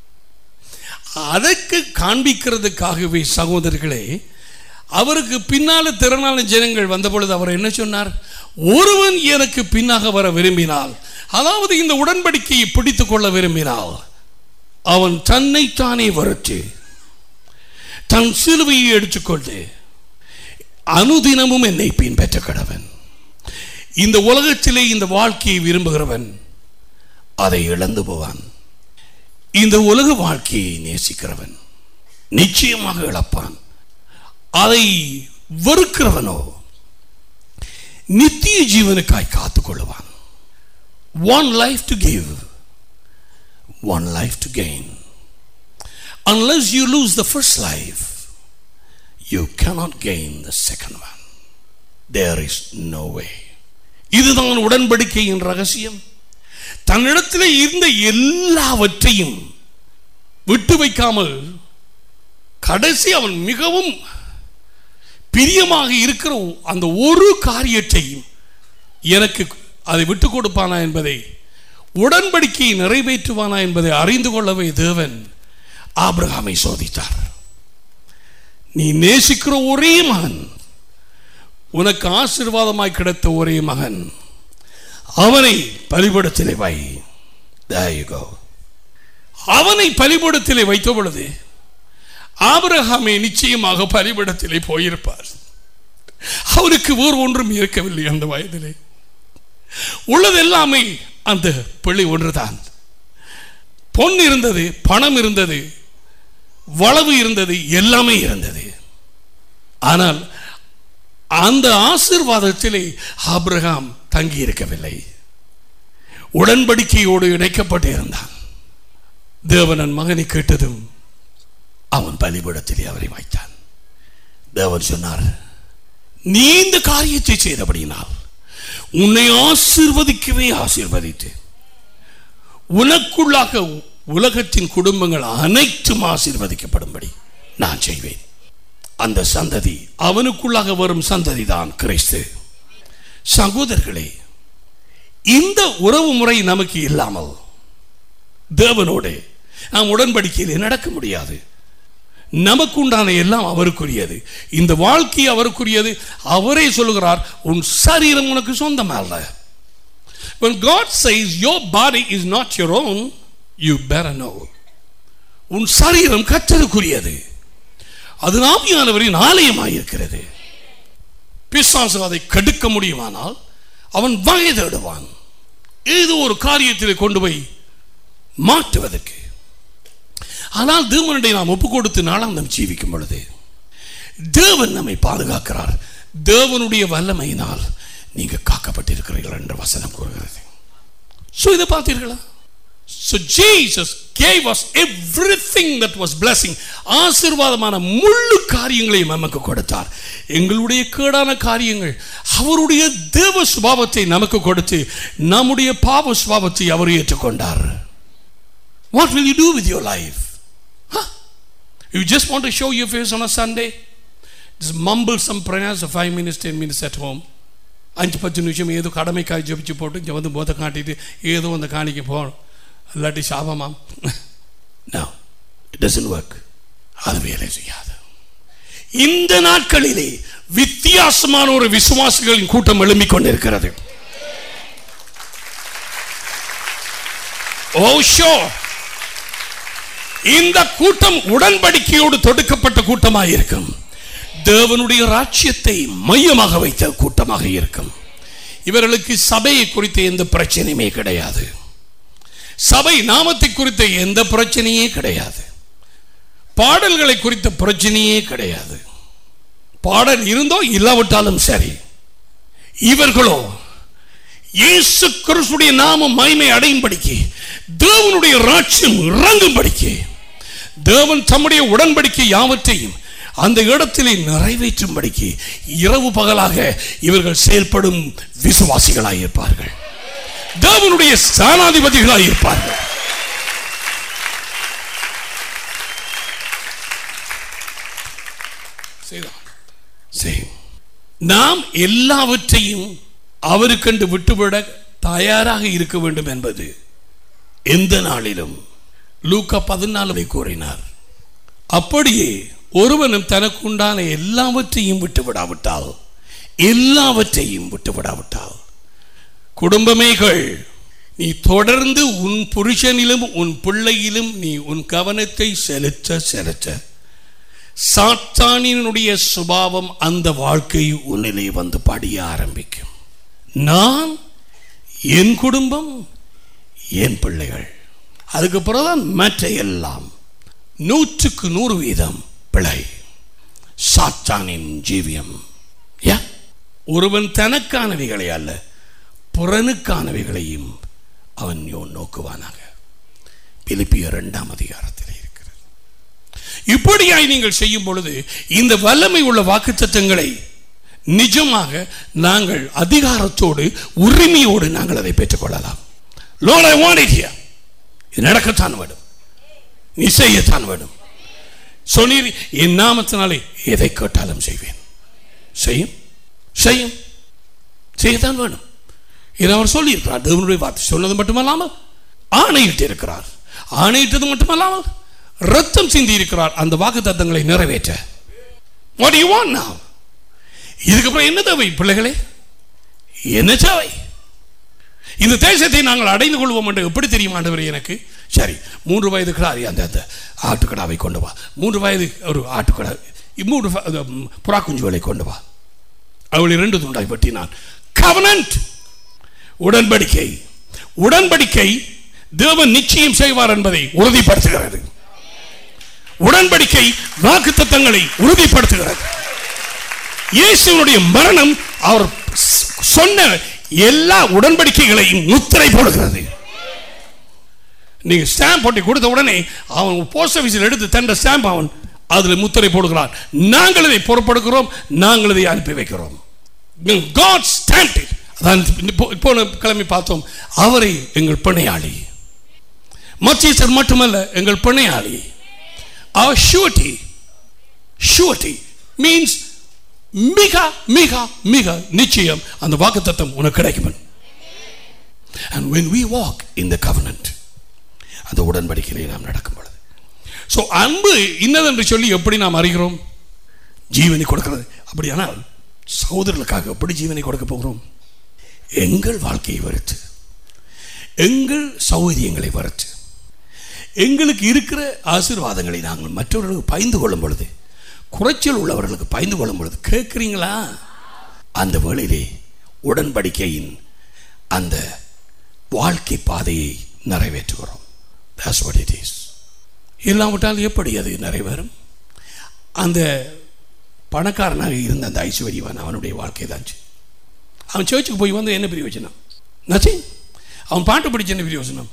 அதற்கு காண்பிக்கிறதுக்காகவே சகோதரர்களே, அவருக்கு பின்னால திறனான ஜனங்கள் வந்த பொழுது அவர் என்ன சொன்னார்? ஒருவன் எனக்கு பின்னாக வர விரும்பினால், அதாவது இந்த உடன்படிக்கையை பிடித்துக் கொள்ள விரும்பினால், அவன் தன்னைத்தானே வருத்து தன் சிலுவையை எடுத்துக்கொண்டு அனுதினமும் என்னை பின்பற்ற கடவன். இந்த உலகத்திலே இந்த வாழ்க்கையை விரும்புகிறவன் அதை இழந்து போவான். இந்த உலக வாழ்க்கையை நேசிக்கிறவன் நிச்சயமாக இழப்பான். அதை வெறுக்கிறவனோ நித்திய ஜீவனுக்காய் காத்துக் கொள்ளுவான். One life to give, one life to gain. Unless you lose the first life, you cannot gain the second one. There is no way. இதுதான் உடன்படிக்கையின் ரகசியம். தன்னிடத்தில் இருந்த எல்லாவற்றையும் விட்டு வைக்காமல் கடைசி அவன் மிகவும் பிரியமாக இருக்கிற அந்த ஒரு காரியத்தையும் எனக்கு அதை விட்டு கொடுப்பானா என்பதை, உடன்படிக்கையை நிறைவேற்றுவானா என்பதை அறிந்து கொள்ளவே தேவன் ஆபிரகாமை சோதித்தார். நீ நேசிக்கிற ஒரே மகன், உனக்கு ஆசீர்வாதமாய் கிடைத்த ஒரே மகன், அவனை பலிபீடத்திலே வை. There you go. அவனை பலிபீடத்திலே வைத்த பொழுது ஆபிரகாமே நிச்சயமாக பலிபீடத்திலே போயிருப்பார். அவருக்கு வேறு ஒன்றும் இருக்கவில்லை. அந்த வயதிலே உள்ளது எல்லாமே அந்த பிள்ளை ஒன்றுதான். பொன் இருந்தது, பணம் இருந்தது, வளவு இருந்தது, எல்லாமே இருந்தது. ஆனால் அந்த ஆசீர்வாதத்திலே ஆபிரகாம் தங்கி இருக்கவில்லை. உடன்படிக்கையோடு இணைக்கப்பட்டு இருந்தான். தேவன் மகனை கேட்டதும் அவன் பலிபீடத்திலே அவரை வைத்தான். தேவன் சொன்னார், நீ இந்த காரியத்தை செய்தபடியினால் உன்னை ஆசீர்வதிக்கவே ஆசீர்வதித்து உனக்குள்ளாக உலகத்தின் குடும்பங்கள் அனைத்தும் ஆசீர்வதிக்கப்படும்படி நான் செய்வேன். அந்த சந்ததி, அவனுக்குள்ளாக வரும் சந்ததி தான் கிறிஸ்து. சகோதரர்களே, இந்த உறவு முறை நமக்கு இல்லாமல் தேவனோடு நாம் உடன்படிக்கையில் நடக்க முடியாது. நமக்கு உண்டான எல்லாம் அவருக்குரியது, இந்த வாழ்க்கை அவருக்குரியது. அவரே சொல்லுகிறார், உன் சரீரம் உனக்கு சொந்தமல்ல. When God says your body is not your own, you better know. உன் சரீரம் கர்த்தருக்குரியது, அது ஆவியானவரின் ஆலயமாய் இருக்கிறது. பிசாசு அதை கெடுக்க முடியுமானால் அவன் வகை தேடுவான், ஏதோ ஒரு காரியத்தில் கொண்டு போய் மாற்றுவதற்கு. ஆனால் தேவனுடைய நாம் ஒப்பு கொடுத்து நாளாந்தம் ஜீவிக்கும் பொழுது தேவன் நம்மை பாதுகாக்கிறார். தேவனுடைய வல்லமையினால் நீங்க காக்கப்பட்டிருக்கிறீர்கள் என்று வசனம் கூறுகிறது. சோ இதை பார்த்தீர்களா? So Jesus gave us everything that was blessing. ஆசீர்வாதமான முழு காரியங்களையும் நமக்கு கொடுத்தார். எங்களுடைய கேடான காரியங்கள் அவருடைய தேவ சுபாவத்தை நமக்கு கொடுத்து நம்முடைய பாவ சுபாவத்தை அவர் ஏற்றுக்கொண்டார். What will you do with your life? Huh? You just want to show your face on a Sunday? Just mumble some prayers of five minutes, ten minutes at home. அஞ்சு பத்து நிமிஷம் ஏதோ கடமைக்காய் ஜபிச்சு போட்டு இங்கே வந்து போதை காட்டிட்டு ஏதோ அந்த காணிக்க போகணும், இல்லாட்டி சாபமாம். No, it doesn't work. அது வேலை செய்யாது. இந்த நாட்களிலே வித்தியாசமான ஒரு விசுவாசிகளின் கூட்டம் எழும்பிக் கொண்டிருக்கிறது. Oh sure, இந்த கூட்டம் உடன்படிக்கையோடு தொடுக்கப்பட்ட கூட்டமாக இருக்கும். தேவனுடைய ராஜ்யத்தை மையமாக வைத்த கூட்டமாக இருக்கும். இவர்களுக்கு சபையை குறித்த எந்த பிரச்சனையுமே கிடையாது. சபை நாமத்தை குறித்த எந்த பிரச்சனையே கிடையாது. பாடல்களை குறித்த பிரச்சனையே கிடையாது. பாடல் இருந்தோ இல்லாவிட்டாலும் சரி. இவர்களோ இயேசு கிறிஸ்துவின் நாமம் மகிமை அடையும்படிக்கு, தேவனுடைய ராஜ்யம் இறங்கும்படிக்கு, தேவன் தம்முடைய உடன்படிக்கை யாவற்றையும் அந்த இடத்திலே நிறைவேற்றும்படிக்கு இரவு பகலாக இவர்கள் செயல்படும் விசுவாசிகளாய் இருப்பார்கள். தேவனுடைய ஸ்தானாதிபதிகளாய் இருப்பார்கள். நாம் எல்லாவற்றையும் அவருக்கென்று விட்டுவிட தயாராக இருக்க வேண்டும் என்பது எந்த நாளிலும் லூக்கா பதினாலு கூறினார். அப்படியே ஒருவனும் தனக்கு உண்டான எல்லாவற்றையும் விட்டுவிடாவிட்டால் எல்லாவற்றையும் விட்டுவிடாவிட்டால் குடும்பமேகள், நீ தொடர்ந்து உன் புருஷனிலும் உன் பிள்ளையிலும் நீ உன் கவனத்தை செலுத்த செலுத்த சாத்தானினுடைய சுபாவம் அந்த வாழ்க்கை உன்னிலே வந்து படிய ஆரம்பிக்கும். நான், என் குடும்பம், என் பிள்ளைகள், அதுக்கு பிறகுதான் மற்ற எல்லாம். நூற்றுக்கு நூறு வீதம் பிழை, சாத்தானின் ஜீவியம். ஒருவன் தனக்கானவைகளை அல்ல புறனுக்கானவைகளையும் அவன் நோக்குவானாக. பிலிப்பியர் இரண்டாம் அதிகாரத்தில் இருக்கிறது. இப்படியாய் நீங்கள் செய்யும் பொழுது இந்த வல்லமை உள்ள வாக்குத்தத்தங்களை நிஜமாக நாங்கள் அதிகாரத்தோடு உரிமையோடு நாங்கள் அதை பெற்றுக்கொள்ளலாம். Lord, I want it here. இது நடக்கத்தான் வேண்டும், நீ செய்யத்தான் வேண்டும். சொன்னீர், என் நாமத்தினாலே எதை கேட்டாலும் செய்வேன். செய்யும் செய்யும் செய்யத்தான் வேண்டும். இதை அவர் சொல்லி இருக்கிறார். தேவனுடைய வார்த்தை சொன்னது மட்டுமல்லாமல் ஆணையிட்டு இருக்கிறார். ஆணையிட்டது மட்டுமல்லாமல் ரத்தம் சிந்தி இருக்கிறார் அந்த வாக்கு தத்தங்களை நிறைவேற்ற. What do you want now? இதுக்கப்புறம் என்ன தேவை பிள்ளைகளே? என்ன தேவை? இந்த தேசத்தை நாங்கள் அடைந்து கொள்வோம் என்று எப்படி தெரியும் ஆண்டவரே எனக்கு? சரி, மூன்று வயது கிடாரி அந்த அந்த ஆட்டுக்கடாவை கொண்டு வா. மூன்று வயது ஒரு ஆட்டுக்கடா, மூன்று புறா குஞ்சுகளை கொண்டு வா. அவள் இரண்டு துண்டாய் வெட்டினான். கவனன்ட், உடன்படிக்கை. உடன்படிக்கை தேவன் நிச்சயம் செய்வார் என்பதை உறுதிப்படுத்துகிறது. உடன்படிக்கை வாக்குத்தத்தங்களை உறுதிப்படுத்துகிறது. இயேசுவினுடைய மரணம் அவர் சொன்ன எல்லா உடன்படிக்கைகளையும் முத்திரை போடுகிறது. நீங்க ஸ்டாம்ப் போட்டு கொடுத்த உடனே அவன் போஸ்ட் ஆபீஸில் எடுத்து தண்ட ஸ்டாம்ப் அவன் அதில் முத்திரை போடுகிறான். நாங்கள் இதை பொறுப்படுகிறோம், நாங்கள் இதை அனுப்பி வைக்கிறோம். God stamped it. அதான் போன கிழமை பார்த்தோம். அவரை எங்கள் பிணையாளி, மத்தியஸ்தர் மட்டுமல்ல, எங்கள் பிணையாளி. Our surety, surety means மிக மிக மிக நிச்சயம் அந்த வாக்குத்தத்தம் உனக்கு கிடைக்கும். And when we walk in the covenant, அந்த உடன்படிக்கையிலே நாம் நடக்கும் பொழுது, ஸோ அன்பு இன்னதென்று சொல்லி எப்படி நாம் அறிகிறோம்? ஜீவனை கொடுக்கிறது. அப்படியானால் சகோதரர்களுக்காக எப்படி ஜீவனை கொடுக்க போகிறோம்? எங்கள் வாழ்க்கையை வறுத்து, எங்கள் சௌகரியங்களை வறுத்து, எங்களுக்கு இருக்கிற ஆசீர்வாதங்களை நாங்கள் மற்றவர்களுக்கு பகிர்ந்து கொள்ளும் பொழுது, குறைச்சல் உள்ளவர்களுக்கு பகிர்ந்து கொள்ளும் பொழுது, கேட்குறீங்களா? அந்த வேளையிலே உடன்படிக்கையின் அந்த வாழ்க்கை பாதையை நிறைவேற்றுகிறோம். That's what it is. இல்லாவிட்டால் எப்படி அது நிறைவேறும்? அந்த பணக்காரனாக இருந்த அந்த ஐஸ்வர்யவான் அவனுடைய வாழ்க்கை தான். அவன் சர்ச்சுக்கு போய் வந்து என்ன பிரயோஜனம்? நத்திங். அவன் பாட்டு படிச்ச என்ன பிரயோஜனம்?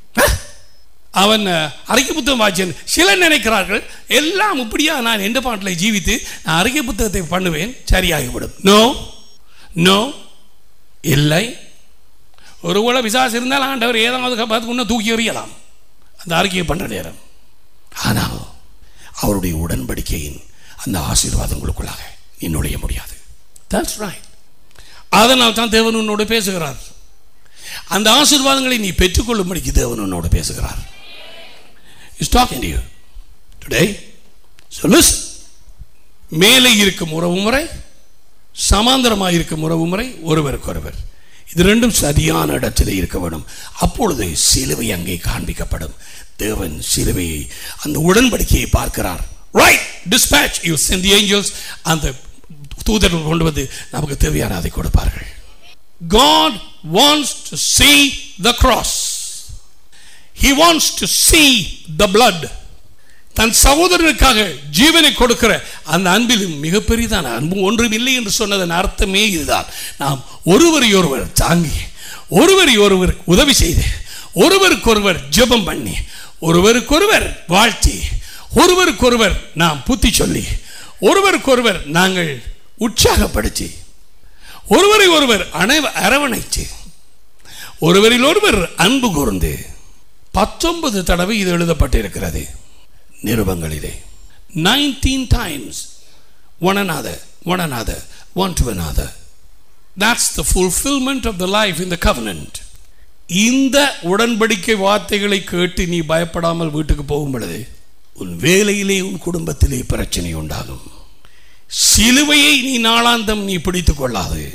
அவன் அறிக்கை புத்தகம் வாய்ச்சேன். சிலர் நினைக்கிறார்கள் எல்லாம் இப்படியா நான் எந்த பாட்டில் ஜீவித்து நான் அறிக்கை புத்தகத்தை பண்ணுவேன், சரியாகிவிடும். நோ நோ, இல்லை. ஒருவேளை விசாசம் இருந்தால் ஆண்டவர் ஏதாவது பார்த்து முன்ன தூக்கி எறியலாம் அந்த அறிக்கையை பண்ணுற நேரம். ஆனால் அவருடைய உடன்படிக்கையின் அந்த ஆசீர்வாதங்களுக்குள்ளாக நீ நுழைய முடியாது. That's right. அதனால் தான் தேவன் உன்னோடு பேசுகிறார். அந்த ஆசீர்வாதங்களை நீ பெற்றுக்கொள்ளும்படிக்கு தேவன் உன்னோடு பேசுகிறார். He's talking to you today. So listen. மேலே இருக்கும் உறவு முறை, சமாந்தரமாக இருக்கும் உறவு முறை, ஒருவருக்கு ஒருவர், இது ரெண்டும் சரியான இடத்திலே இருக்க வேண்டும். அப்பொழுது சிலுவை அங்கே காண்பிக்கப்படும். தேவன் சிலுவையை, அந்த உடன்படிக்கையை பார்க்கிறார். Right, dispatch, you send the angels. அந்த தூதர்கள் கொண்டு வந்து நமக்கு தேவையான அதை கொடுப்பார்கள். God wants to see the cross. He wants to see the blood. தன் சகோதரனுக்காக ஜீவனை கொடுக்கிற அந்த அன்பிலும் மிகப்பெரியதான அன்பு ஒன்றும் இல்லை என்று சொன்னதன் அர்த்தமே இதுதான். நாம் ஒருவரை ஒருவர் தாங்கி, ஒருவரை ஒருவர் உதவி செய்து, ஒருவருக்கொருவர் ஜெபம் பண்ணி, ஒருவருக்கொருவர் வாழ்த்தி, ஒருவருக்கொருவர் நாம் புத்தி சொல்லி, ஒருவருக்கொருவர் நாங்கள் உற்சாகப்படுத்தி, ஒருவரை ஒருவர் அரவணைத்து, ஒருவரில் ஒருவர் அன்பு கூர்ந்து, பத்தொன்பது தடவை இது எழுதப்பட்டிருக்கிறது நிருபங்களிலே. nineteen times one another, one another, one to another. That's the fulfillment of the life in the covenant. இந்த உடன்படிக்கை வார்த்தைகளை கேட்டு நீ பயப்படாமல் வீட்டுக்கு போகும் பொழுது உன் வேலையிலே, உன் குடும்பத்திலே பிரச்சனை உண்டாகும். சிலுவையை நீ நாளாந்தம் நீ பிடித்துக் கொள்ளாது.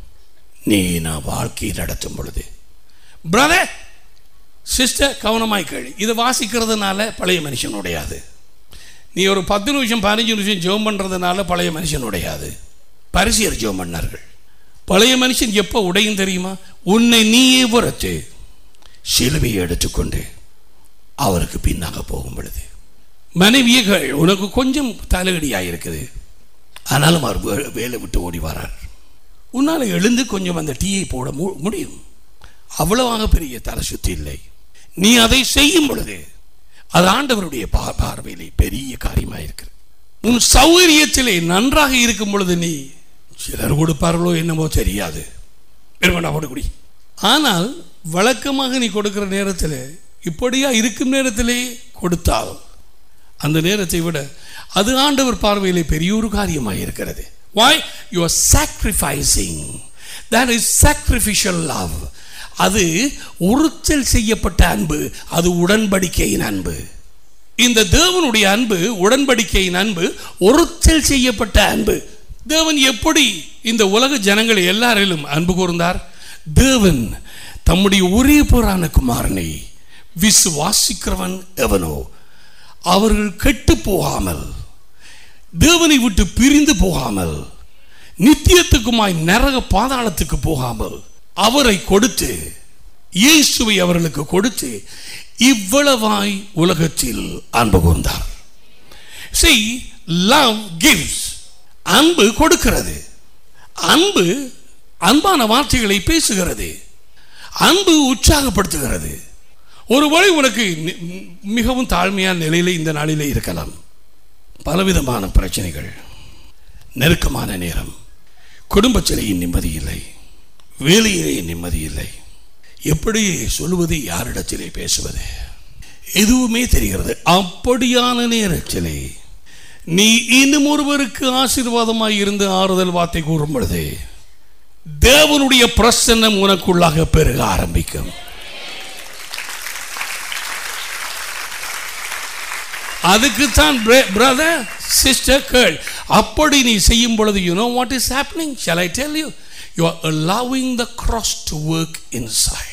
நீ நான் வாழ்க்கையை நடத்தும் பொழுது, பிரதர் சிஸ்டர் கவனமாய் கேளு. இதை வாசிக்கிறதுனால பழைய மனுஷன் உடையாது. நீ ஒரு பத்து நிமிஷம் பதினஞ்சு நிமிஷம் ஜெபம் பண்ணுறதுனால பழைய மனுஷன் உடையாது. பரிசேயர் ஜெபம் பண்ணார்கள். பழைய மனுஷன் எப்போ உடையும் தெரியுமா? உன்னை நீயே புறத்து சிலுவையை எடுத்துக்கொண்டு அவருக்கு பின்னாக போகும் பொழுது. மனைவியர்கள் உனக்கு கொஞ்சம் தலையடியாக இருக்குது, ஆனாலும் அவர் வேலை விட்டு ஓடி வரார். உன்னால் எழுந்து கொஞ்சம் அந்த டீயை போட முடியும். அவ்வளவாக பெரிய தலை சுத்தி இல்லை. நீ அதை செய்யும் பொழுது அது ஆண்டவருடைய பார்வையிலே பெரிய காரியமாக இருக்கிறது. உன் சௌகரியத்திலே நன்றாக இருக்கும் பொழுது நீ, சிலர் கொடுப்பார்களோ என்னமோ தெரியாது, குடி. ஆனால் வழக்கமாக நீ கொடுக்கிற நேரத்தில், இப்படியா இருக்கும் நேரத்திலே கொடுத்தால் அந்த நேரத்தை விட அது ஆண்டவர் பார்வையிலே பெரிய ஒரு காரியமாக இருக்கிறது. Why? You are sacrificing. That is sacrificial love. அது உறுத்தல் செய்யப்பட்ட அன்பு, அது உடன்படிக்கையின் அன்பு. இந்த தேவனுடைய அன்பு, உடன்படிக்கையின் அன்பு, உறுத்தல் செய்யப்பட்ட அன்பு. தேவன் எப்படி இந்த உலக ஜனங்களை எல்லாரிலும் அன்பு கூர்ந்தார்? தேவன் தம்முடைய ஒரே பேரான குமாரனை விசுவாசிக்கிறவன் எவனோ அவர்கள் கெட்டு போகாமல், தேவனை விட்டு பிரிந்து போகாமல், நித்தியத்துக்குமாய் நரக பாதாளத்துக்கு போகாமல் அவரை கொடுத்து, இயேசுவை அவர்களுக்கு கொடுத்து இவ்வளவாய் உலகத்தில் அன்பு கூர்ந்தார். See, love gives. அன்பு கொடுக்கிறது. அன்பு அன்பான வார்த்தைகளை பேசுகிறது. அன்பு உற்சாகப்படுத்துகிறது. ஒருவேளை உனக்கு மிகவும் தாழ்மையான நிலையிலே இந்த நாளிலே இருக்கலாம். பலவிதமான பிரச்சனைகள், நெருக்கமான நேரம், குடும்பத்திலேயும் நிம்மதி இல்லை, வேலையிலே நிம்மதி இல்லை, எப்படி சொல்லுவது, யாரிடத்திலே பேசுவது, எதுவுமே தெரிகிறது. அப்படியான நேரத்திலே நீ இன்னும் ஒருவருக்கு ஆசீர்வாதமாய் இருந்து ஆறுதல் வார்த்தை கூறும் பொழுது தேவனுடைய பிரசன்னம் உனக்குள்ளாக பெருக ஆரம்பிக்கும். அதுக்குத்தான் பிரதர் சிஸ்டர் கேள், அப்படி நீ செய்யும் பொழுது you know what is happening? Shall I tell you? You are allowing the cross to work inside.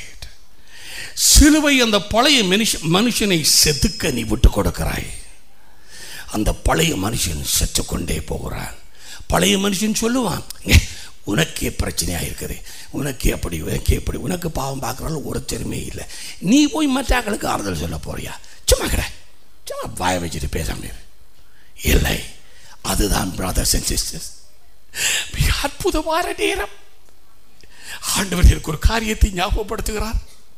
சிலுவை அந்த பழைய மனுஷனை செதுக்க நீ விட்டு கொடுக்கிறாய். அந்த பழைய மனுஷன் செத்து கொண்டே போகிறான். பழைய மனுஷன் சொல்லுவான், உனக்கே பிரச்சனையாக இருக்குது, உனக்கே அப்படி, உனக்கே அப்படி, உனக்கு பாவம் பார்க்குறாலும் ஒரு திறமை இல்லை, நீ போய் மற்றாக்களுக்கு ஆறுதல் சொல்ல போறியா? சும்மா கடை, சும்மா வாய வச்சுட்டு பேசாம இல்லை. அதுதான் பிரதர்ஸ் அண்ட் சிஸ்டர்ஸ், மிக அற்புதமான நேரம். ஆண்டவர் எனக்கு ஒரு காரியத்தை ஞாபகப்படுத்துகிறார்,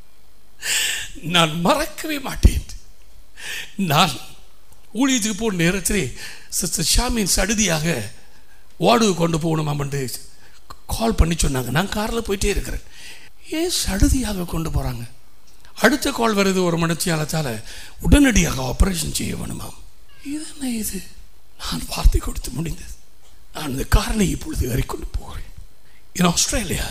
நான் மறக்கவே மாட்டேன். நான் ஊழியத்துக்கு போன நேரத்திலே சிஸ்டர் ஷாமின் சடுதியாக வார்டுக்கு கொண்டு போகணும் அப்படின்ட்டு கால் பண்ணி சொன்னாங்க. நான் காரில் போயிட்டே இருக்கிறேன். ஏன் சடுதியாக கொண்டு போகிறாங்க? அடுத்த கால் வருது ஒரு மணித்தியாலத்தால் உடனடியாக ஆப்ரேஷன் செய்ய வேணுமாம். இது என்ன இது? நான் வார்த்தை கொடுத்து முடிந்தது. நான் இந்த காரில் இப்பொழுது ஏறிக்கொண்டு போகிறேன். இன் ஆஸ்திரேலியா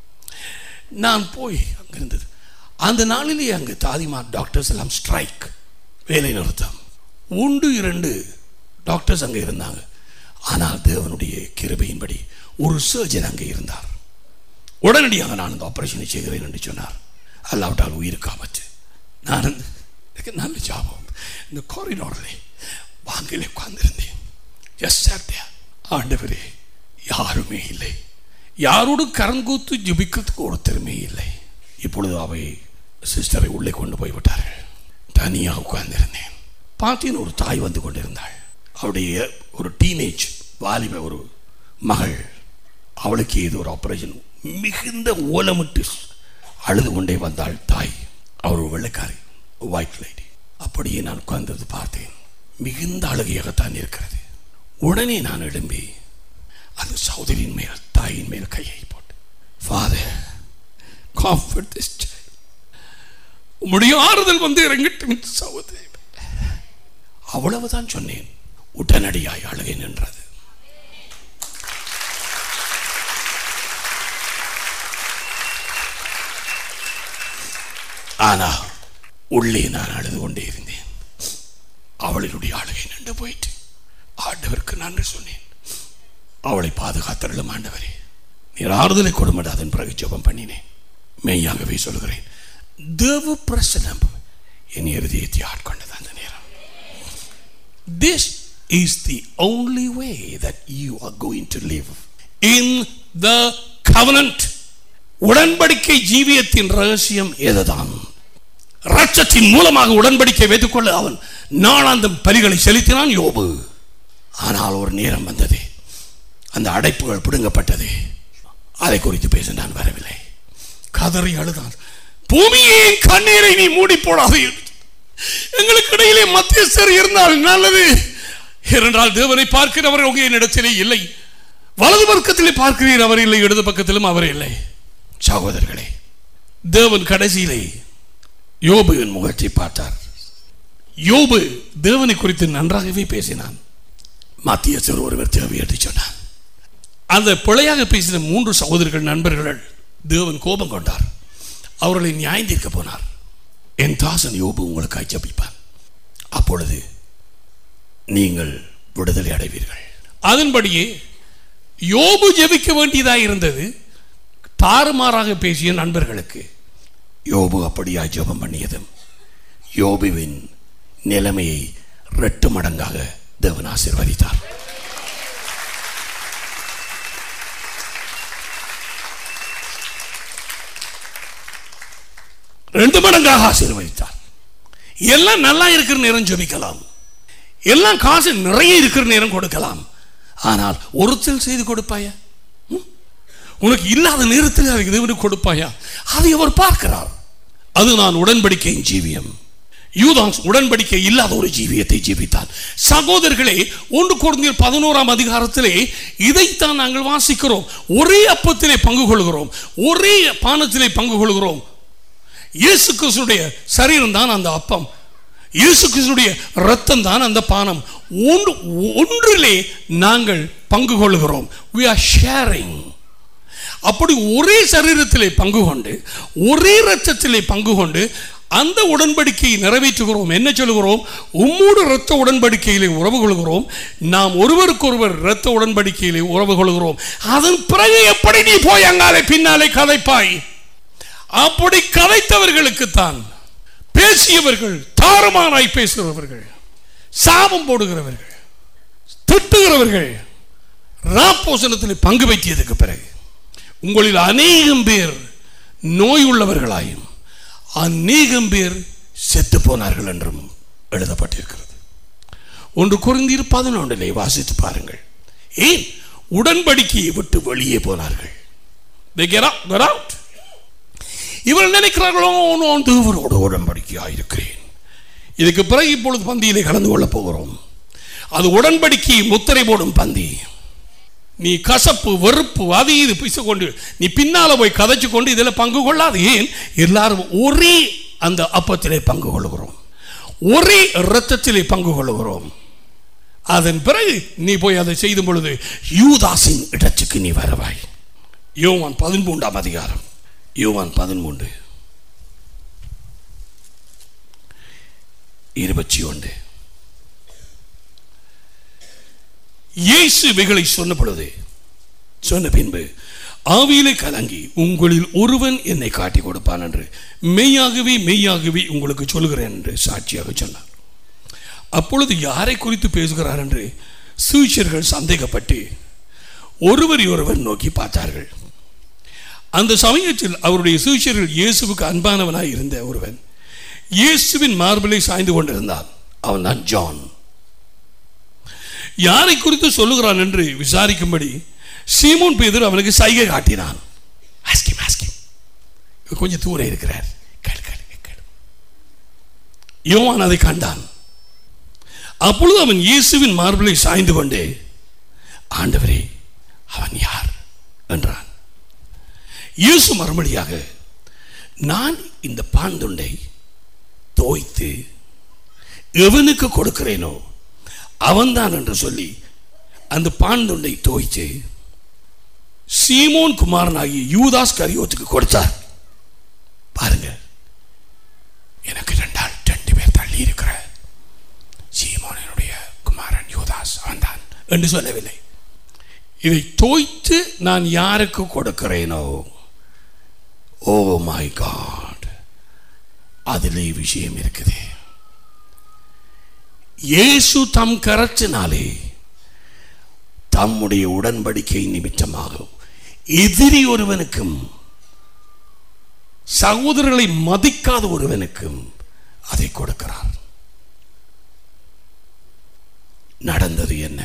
நான் போய் அங்கே இருந்தது. அந்த நாளிலேயே அங்கே தாதிமார் டாக்டர்ஸ் எல்லாம் ஸ்ட்ரைக், வேலை நிறுத்தம். ஒன்று இரண்டு டாக்டர்ஸ் அங்கே இருந்தாங்க. ஆனால் தேவனுடைய கிருபையின்படி ஒரு சர்ஜன் அங்கே இருந்தார். உடனடியாக நான் இந்த ஆப்ரேஷனை செய்கிறேன் என்று சொன்னார். அல்லாவிட்டால் உயிருக்கு ஆபத்து. நான் நல்ல ஜாபம் இந்த காரிடாரில் வாங்கிலே உட்கார்ந்திருந்தேன். ஜஸ்ட் சாப்பிட்டேன். ஆண்டவரே, யாருமே இல்லை, யாரோடு கரங்கூத்து ஜபிக்கிறதுக்கு ஒரு திறமை இல்லை. இப்பொழுது அவை சிஸ்டரை உள்ளே கொண்டு போய்விட்டார்கள். தனியாக உட்கார்ந்திருந்தேன். பார்த்தேன், ஒரு தாய் வந்து கொண்டிருந்தாள். அவருடைய ஒரு டீனேஜ் வாலிப ஒரு மகள். அவளுக்கு ஏதோ ஒரு ஆப்ரேஷன். மிகுந்த ஓலமிட்டு அழுது கொண்டே வந்தாள் தாய். அவர் ஒரு வெள்ளைக்காரி, ஒயிட் லேடி. அப்படியே நான் உட்கார்ந்தது பார்த்தேன். மிகுந்த அழுகையாகத்தான் இருக்கிறது. உடனே நான் எழும்பி அந்த சகோதரியின் மேல், தாயின் மேல் கையை போட்டு, ஃபாதர் comfort this child, உம்முடைய ஆறுதல் வந்து இறங்கட்டும் சகோதரி. அவ்வளவுதான் சொன்னேன். உடனடியாய் அழுகை நின்றது. ஆனா உள்ளே நான் அழுது கொண்டே இருந்தேன். அவளுடைய அழுகை நின்று போயிட்டு ஆண்டவருக்கு நன்றி சொன்னேன். அவளை பாதுகாத்தருளும் ஆண்டவரே, நீர் ஆறுதலை கொடுமட. அதன் பிறகு ஜெபம் பண்ணினேன். மெய்யாகவே சொல்கிறேன், தேவ பிரசன்னம் என் இருதயத்தை ஆட்கொண்டது அந்த நேரம். This is the only way that you are going to live in the covenant. உடன்படிக்கை ஜீவியத்தின் ரகசியம் இதுதான். இரத்தத்தின் மூலமாக உடன்படிக்கை வைத்துக் கொள்ள அவன் நாளாந்தம் பலிகளை செலுத்தினான் யோபு. ஆனால் ஒரு நேரம் வந்தது, அந்த அடைப்புகள் பிடுங்கப்பட்டது. அதை குறித்து பேச நான் வரவில்லை. கதறி அழுதான், பூமியே கண்ணீரை நீ மூடி போடாது. எங்களுக்கு இடையிலே மத்தியஸ்தர் இருந்தால் நல்லது. ஏனென்றால் தேவனை பார்க்கிறவர் உங்க என்னிடத்திலே இல்லை. வலது பக்கத்திலே பார்க்கிறீர், அவர் இல்லை. இடது பக்கத்திலும் அவர் இல்லை. சகோதரர்களே, தேவன் கடைசியிலே யோபுவின் முகத்தை பார்த்தார். யோபு தேவனை குறித்து நன்றாகவே பேசினான். மத்தியஸ்தர் ஒருவர் தேவை என்று சொன்னான். அந்த பிழையாக பேசின மூன்று சகோதரர்கள் நண்பர்கள் தேவன் கோபம் கொண்டார். அவர்களை நியாயம் தீர்க்க போனார். என் தாசன் யோபு உங்களுக்காய் ஜெபிப்பான், அப்பொழுது நீங்கள் விடுதலை அடைவீர்கள். அதன்படியே யோபு ஜெபிக்க வேண்டியதாக இருந்தது. தாறுமாறாக பேசிய நண்பர்களுக்கு யோபு அப்படியாய் ஜெபம் பண்ணியதும் யோபுவின் நிலைமையை ரெட்டு மடங்காக தேவன் ஆசீர்வதித்தார். ரெண்டு மடங்காக ஆசீர்வதித்தார். எல்லாம் நல்லா இருக்கிற நேரம் ஜெபிக்கலாம், எல்லாம் காசு நிறைய இருக்கிற நேரம் கொடுக்கலாம். ஆனால் ஒருத்தல் செய்து கொடுப்பாயா? உனக்கு இல்லாத நேரத்தில் அதுக்கு தேவனுக்கு கொடுப்பாயா? அதை அவர் பார்க்கிறார். அது நான் உடன்படிக்கையின் ஜீவியம். யூதாஸ் உடன்படிக்கை இல்லாத ஒரு ஜீவியத்தை ஜீவித்தான். சகோதரர்களே, ஒன்று கொரிந்தியர் பதினோராம் அதிகாரத்திலே இதைத்தான் நாங்கள் வாசிக்கிறோம். ஒரே அப்பத்திலே பங்கு கொள்கிறோம், ஒரே பானத்திலே பங்கு கொள்கிறோம். இயேசு கிறிஸ்துடைய சரீரம் தான் அந்த அப்பம், இயேசு கிறிஸ்துடைய இரத்தம் தான் அந்த பானம். ஒன்று ஒன்றிலே நாங்கள் பங்கு கொள்கிறோம். we are sharing. அப்படி ஒரே சரீரத்திலே பங்கு கொண்டு ஒரே இரத்தத்திலே பங்கு கொண்டு அந்த உடன்படிக்கையை நிறைவேற்றுகிறோம். என்ன சொல்கிறோம்? உம்மோடு இரத்த உடன்படிக்கையிலே உறவு கொள்கிறோம், நாம் ஒருவருக்கொருவர் இரத்த உடன்படிக்கையிலே உறவு கொள்கிறோம். அதன் பிறகு எப்படி நீ போய் அங்காலே பின்னாலே கதைப்பாய்? அப்படி கதைத்தவர்களுக்குத்தான் பேசியவர்கள், தாறுமாறாய் பேசுகிறவர்கள், சாபம் போடுகிறவர்கள், திட்டுகிறவர்கள் ராப்போசனத்தில் பங்கு வைத்தியதுக்கு பிறகு உங்களில் அநேகம் பேர் நோய் உள்ளவர்களாயும் அநேகம் பேர் செத்து போனார்கள் என்றும் எழுதப்பட்டிருக்கிறது. ஒன்று கொரிந்தியர் பதினொன்றிலே வாசித்து பாருங்கள். ஏன் உடன்படிக்கையை விட்டு வெளியே போனார்கள்? They get out, get out. இவர்கள் நினைக்கிறார்களோ, நான் தேவனோடு உடன்படிக்கையாக இருக்கிறேன். இதுக்கு பிறகு இப்பொழுது பந்தியிலே கலந்து கொள்ளப் போகிறோம். அது உடன்படிக்கை முத்திரை போடும் பந்தி. நீ கசப்பு வெறுப்பு அது இது பேசிக்கொண்டு நீ பின்னால போய் கதைச்சு கொண்டு இதில் பங்கு கொள்ளாது. ஏன்? எல்லாரும் ஒரே அந்த அப்பத்திலே பங்கு கொள்கிறோம், ஒரே இரத்தத்திலே பங்கு கொள்கிறோம். அதன் பிறகு நீ போய் அதை செய்யும் பொழுது யூதாசின் இடத்துக்கு நீ வரவாய். யோவான் பதிமூன்றாம் அதிகாரம், யோவான் பதிமூன்று இருபத்தி ஒன்று. இயேசு இவைகளை சொன்ன பொழுது சொன்ன பின்பு ஆவியிலே கலங்கி, உங்களில் ஒருவன் என்னை காட்டி கொடுப்பான் என்று மெய்யாகவே மெய்யாகவே உங்களுக்கு சொல்கிறேன் என்று சாட்சியாக சொன்னார். அப்பொழுது யாரை குறித்து பேசுகிறார் என்று சீஷர்கள் சந்தேகப்பட்டு ஒருவரை ஒருவர் நோக்கி பார்த்தார்கள். அந்த சமயத்தில் அவருடைய சீஷர்கள் இயேசுவுக்கு அன்பானவனாய் இருந்த ஒருவன் இயேசுவின் மார்பிலை சாய்ந்து கொண்டிருந்தான். அவன் தான் ஜான். யாரை குறித்து சொல்லுகிறான் என்று விசாரிக்கும்படி சீமோன் பேதுரு அவனுக்கு சைகை காட்டினான். கொஞ்சம் தூரம் இருக்கிறார், யோவான் அதை கண்டான். அப்பொழுது அவன் இயேசுவின் மார்பிலை சாய்ந்து கொண்டே, ஆண்டவரே, அவன் யார் என்றான். இயேசு மறுபடியாக, நான் இந்த பாந்துண்டை தோய்த்து எவனுக்கு கொடுக்கிறேனோ அவன்தான் என்று சொல்லி அந்த பாண்டுண்டை தோய்த்து சீமோன் குமாரனாகிய யூதாஸ் கரியோத்துக்கு கொடுத்தார். பாருங்க, எனக்கு ரெண்டாள் ரெண்டு பேர் தள்ளி இருக்கிற சீமோனுடைய குமாரன் யூதாஸ் அவன்தான் என்று சொல்லவில்லை. இதை தோய்த்து நான் யாருக்கு கொடுக்கிறேனோ, ஓ மை காட், அதிலே விஷயம் இருக்குது. இயேசு தம் கரத்தினாலே தம்முடைய உடன்படிக்கை நிமித்தமாக எதிரி ஒருவனுக்கும் சகோதரர்களை மதிக்காத ஒருவனுக்கும் அதை கொடுக்கிறார். நடந்தது என்ன?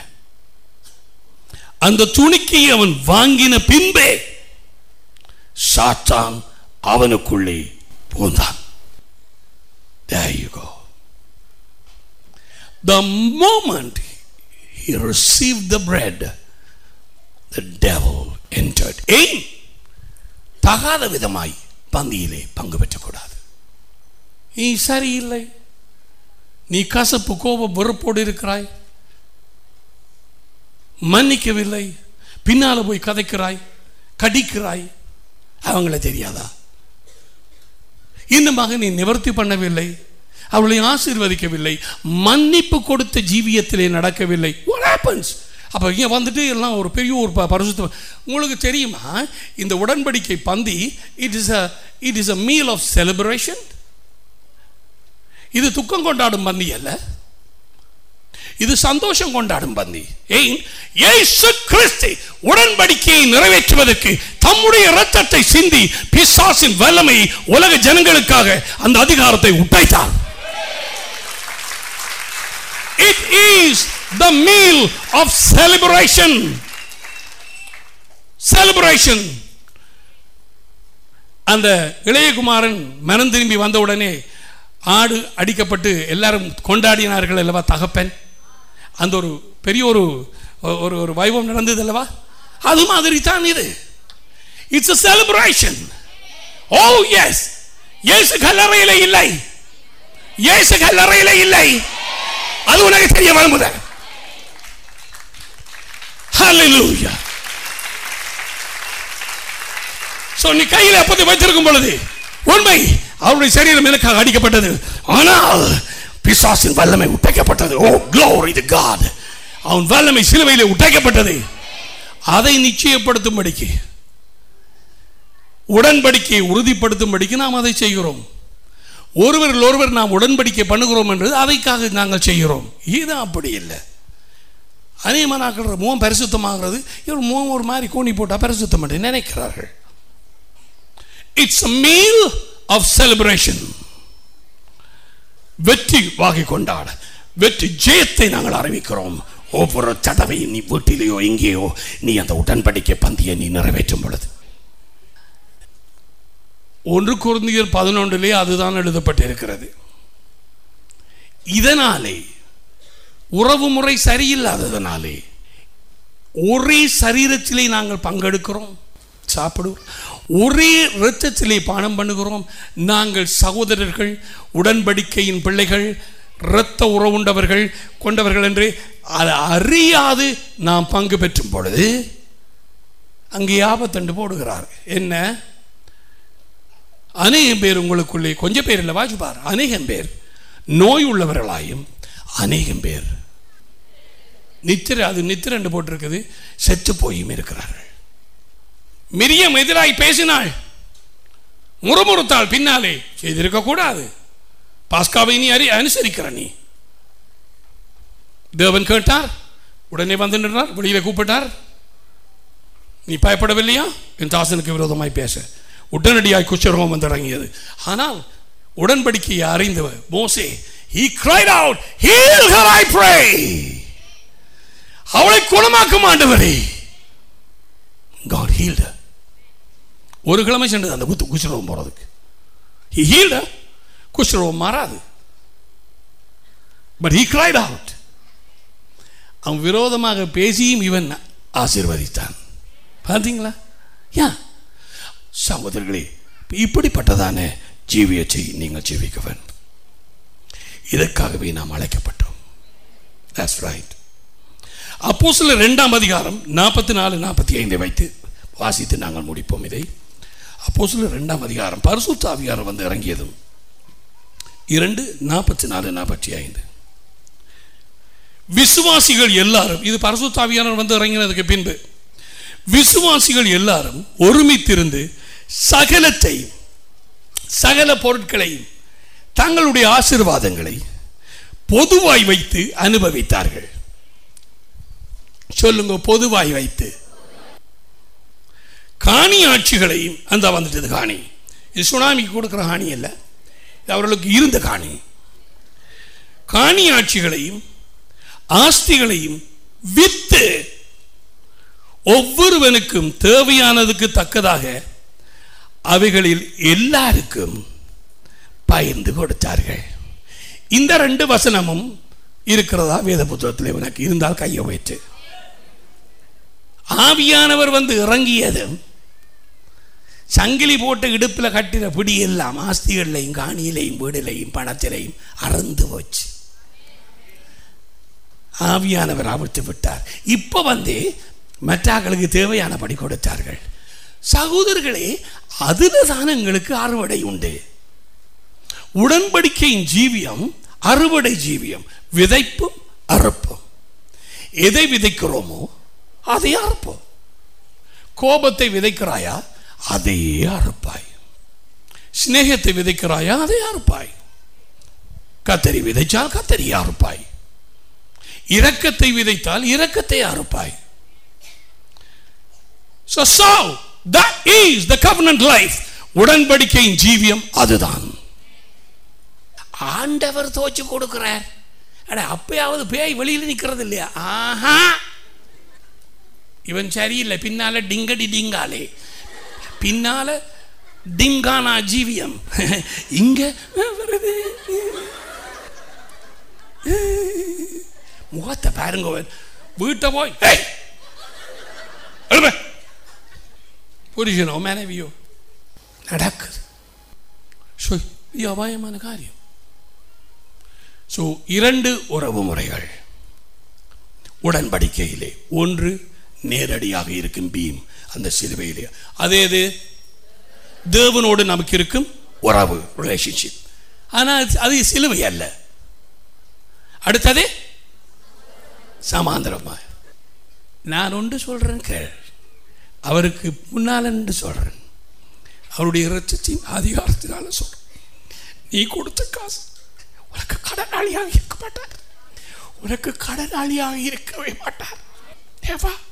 அந்த துணிக்கையை அவன் வாங்கின பின்பே சாத்தான் அவனுக்குள்ளே போந்தான். There you go. The moment he received the bread, the devil entered. ஏன்? தகாத விதமாய் பந்தியிலே பங்கு பெற்றக்கூடாது. நீ சரியில்லை, நீ கசப்பு கோபம் வெறுப்போடு இருக்கிறாய், மன்னிக்கவில்லை, பின்னால போய் கதைக்கிறாய், கடிக்கிறாய், அவங்கள தெரியாதா? இந்த மகன் நீ நிவர்த்தி பண்ணவில்லை, அவளை ஆசீர்வதிக்கவில்லை, மன்னிப்பு கொடுத்த ஜீவியத்திலே நடக்கவில்லை. What happens? அப்போ இங்கே வந்துட்டு எல்லாம் ஒரு பெரிய ஒரு பரிசுத்தம். உங்களுக்கு தெரியுமா, இந்த உடன்படிக்கை பந்தி it is a it is a meal of celebration. இது துக்கம் கொண்டாடும் பந்தி அல்ல, இது சந்தோஷம் கொண்டாடும் பந்தி. ஏன்? இயேசு கிறிஸ்து உடன்படிக்கையை நிறைவேற்றுவதற்கு தம்முடைய இரத்தத்தை சிந்தி பிசாசின் வல்லமை உலக ஜனங்களுக்காக அந்த அதிகாரத்தை உடைத்தார். It is the meal of celebration. Celebration. அந்த இளையகுமாரன் மனம் திரும்பி வந்த உடனே ஆடு அடிக்கப்பட்டு எல்லாரும் கொண்டாடினார்கள் அல்லவா தகப்பன். அந்த ஒரு பெரிய ஒரு ஒரு ஒரு வைபவம் நடந்தது அல்லவா. அது மாதிரி தான் இது. It's a celebration. Oh yes. இயேசு கல்லறையிலே இல்லை. இயேசு கல்லறையிலே இல்லை. அது உனக்கு தெரிய வரும்போது Hallelujah. So நீ கையில் அப்பத்தை வைத்திருக்கும் பொழுது உண்மை அவருடைய சரீரம் எனக்காக அடிக்கப்பட்டது, ஆனால் பிசாசின் வல்லமை உடைக்கப்பட்டது. ஓ glory to God. அவன் வல்லமை சிலுவையிலே உடைக்கப்பட்டது. அதை நிச்சயப்படுத்தும்படிக்கு, உடன்படிக்கையை உறுதிப்படுத்தும்படிக்கு நாம் அதை செய்கிறோம். ஒருவர் ஒருவர் நாம் உடன்படிக்கை பண்ணுகிறோம் என்று அதைக்காக நாங்கள் செய்கிறோம். இது அப்படி இல்லை. அநேகமான முகம் பரிசுத்தமாகிறது, இவர் முகம் ஒரு மாதிரி கோணி போட்டால் பரிசுத்தம் என்று நினைக்கிறார்கள். It's a meal of celebration. வெற்றி வாகை கொண்டாட, வெற்றி ஜெயத்தை நாங்கள் அறிவிக்கிறோம். ஒவ்வொரு தடவையும் நீ வீட்டிலேயோ எங்கேயோ நீ அந்த உடன்படிக்கை பந்தியை நீ நிறைவேற்றும் பொழுது, ஒன்று கொரிந்தியர் பதினொன்றிலே அதுதான் எழுதப்பட்டிருக்கிறது. இதனாலே உறவு முறை சரியில்லாததனாலே ஒரே சரீரத்திலே நாங்கள் பங்கெடுக்கிறோம், சாப்பிடுவோம், ஒரே இரத்தத்திலே பானம் பண்ணுகிறோம். நாங்கள் சகோதரர்கள், உடன்படிக்கையின் பிள்ளைகள், இரத்த உறவுண்டவர்கள் கொண்டவர்கள் என்று அதை அறியாது நாம் பங்கு பெற்றும் பொழுது அங்கே ஆபத்தண்டு போடுகிறார். என்ன, அநேகம் பேர் உங்களுக்குள்ளே, கொஞ்சம் பேர் இல்லை வாஜ்பார், அநேகம் பேர் நோய் உள்ளவர்களாயும் அநேகம் பேர் நித்திர, அது நித்திர என்று போட்டிருக்குது, செத்து போயும் இருக்கிறார்கள். மிரியம் எதிராய் பேசினாள், முறுமுறுத்தாள், பின்னாலே செய்திருக்க கூடாது. பாஸ்காவை நீ அறி அனுசரிக்கிற நீ. தேவன் கேட்டார், உடனே வந்து நின்றார், வெளியில கூப்பிட்டார். நீ பயப்படவில்லையா என் தாசனுக்கு விரோதமாய் பேச? உடனடியாய் குஷ்டரோகம் வந்து இறங்கியது. ஆனால் உடன்படிக்கையை அறிந்தவர் மோசே, he cried out, heal her I pray. அவளை குணமாக்கும் ஆண்டவரே. God healed her. ஒரு கிழமை சென்றது அந்த குஷ்டரோகம் போறதுக்கு. He healed her. குஷ்டரோகம் மாறாது. But he cried out. அவன் விரோதமாக பேசியும் இவன் ஆசீர்வதித்தான். பார்த்தீங்களா? யா சகோதரர்களே, இப்படிப்பட்டதான ஜீவியத்தை நீங்கள் ஜீவிக்க வேண்டும். இதற்காகவே நாம் அழைக்கப்பட்டோம். That's right. அப்போஸ்தலர் இரண்டாம் அதிகாரம் நாற்பத்தி நாலு நாற்பத்தி ஐந்து வைத்து வாசித்து நாங்கள் முடிப்போம். இதை அப்போஸ்தலர் இரண்டாம் அதிகாரம், பரிசுத்த ஆவியானவர் வந்து இறங்கியதும் இரண்டு நாற்பத்தி நாலு நாற்பத்தி ஐந்து. விசுவாசிகள் எல்லாரும், இது பரிசுத்த ஆவியானவர் வந்து இறங்கினதுக்கு பின்பு விசுவாசிகள் எல்லாரும் ஒருமித்திருந்து சகலத்தையும், சகல பொருட்களையும், தங்களுடைய ஆசீர்வாதங்களை பொதுவாய் வைத்து அனுபவித்தார்கள். சொல்லுங்க, பொதுவாய் வைத்து. காணி ஆட்சிகளையும், அந்த வந்துட்டது காணி, இது சுனாமிக்கு கொடுக்கிற காணி அல்ல, இது அவர்களுக்கு இருந்த காணி. காணி ஆட்சிகளையும் ஆஸ்திகளையும் வித்து ஒவ்வொருவனுக்கும் தேவையானதுக்கு தக்கதாக அவைகளில் எல்லாருக்கும் பகிர்ந்து கொடுத்தார்கள். இந்த ரெண்டு வசனமும் இருக்கிறதா வேத புத்தகத்தில்? உனக்கு இருந்தால் கையை வைத்து. ஆவியானவர் வந்து இறங்கியது சங்கிலி போட்டு இடுப்பில் கட்டின பிடி எல்லாம் ஆஸ்திகளையும் காணியிலையும் வீடிலையும் பணத்திலையும் அறந்து போச்சு. ஆவியானவர் அவிழ்த்து விட்டார். இப்போ வந்து மற்றாக்களுக்கு தேவையானபடி கொடுத்தார்கள். சகோதரர்களே, அதில் தான் எங்களுக்கு அறுவடை உண்டு. உடன்படிக்கையின் ஜீவியம் அறுவடை ஜீவியம், விதைப்பும் அறுப்பும். எதை விதைக்கிறோமோ அதை அறுப்போம். கோபத்தை விதைக்கிறாயா, அதையே அறுப்பாய். சிநேகத்தை விதைக்கிறாயா, அதை அறுப்பாய். கத்தரி விதைச்சால் கத்தரி அறுப்பாய். இரக்கத்தை விதைத்தால் இரக்கத்தை அறுப்பாய். So, so that is the covenant life. உடன்படிக்கையின் ஜீவியம் அதுதான். ஆண்டவர் தோச்சு கொடுக்கிறார். அட, அப்பயாவது பேய் வெளியில் நிற்கிறது இல்லையா? ஆஹா, இவன் சரியில்லை, பின்னால டிங்கடி டிங்காலே, பின்னால டிங்கானா ஜீவியம் இங்க வருது. முகத்தை பாருங்க, வீட்டை போய் புருஷனோ மனைவியோ நடக்குது. அபாயமான காரியம். ஸோ இரண்டு உறவு முறைகள் உடன்படிக்கையிலே. ஒன்று நேரடியாக இருக்கும் பீம், அந்த சிலுவையிலே. அதேது தேவனோடு நமக்கு இருக்கும் உறவு, ரிலேஷன்ஷிப். ஆனால் அது சிலுவை அல்ல. அடுத்தது சமாந்தரமாக. நான் ஒன்று சொல்றேன் கேள், அவருக்கு முன்னால் என்று சொல்றேன், அவருடைய இரட்சத்தின் அதிகாரத்தினால சொல்றேன். நீ கொடுத்த காசு உனக்கு கடனாளியாக இருக்க மாட்டார், உனக்கு கடனாளியாக இருக்கவே மாட்டார்.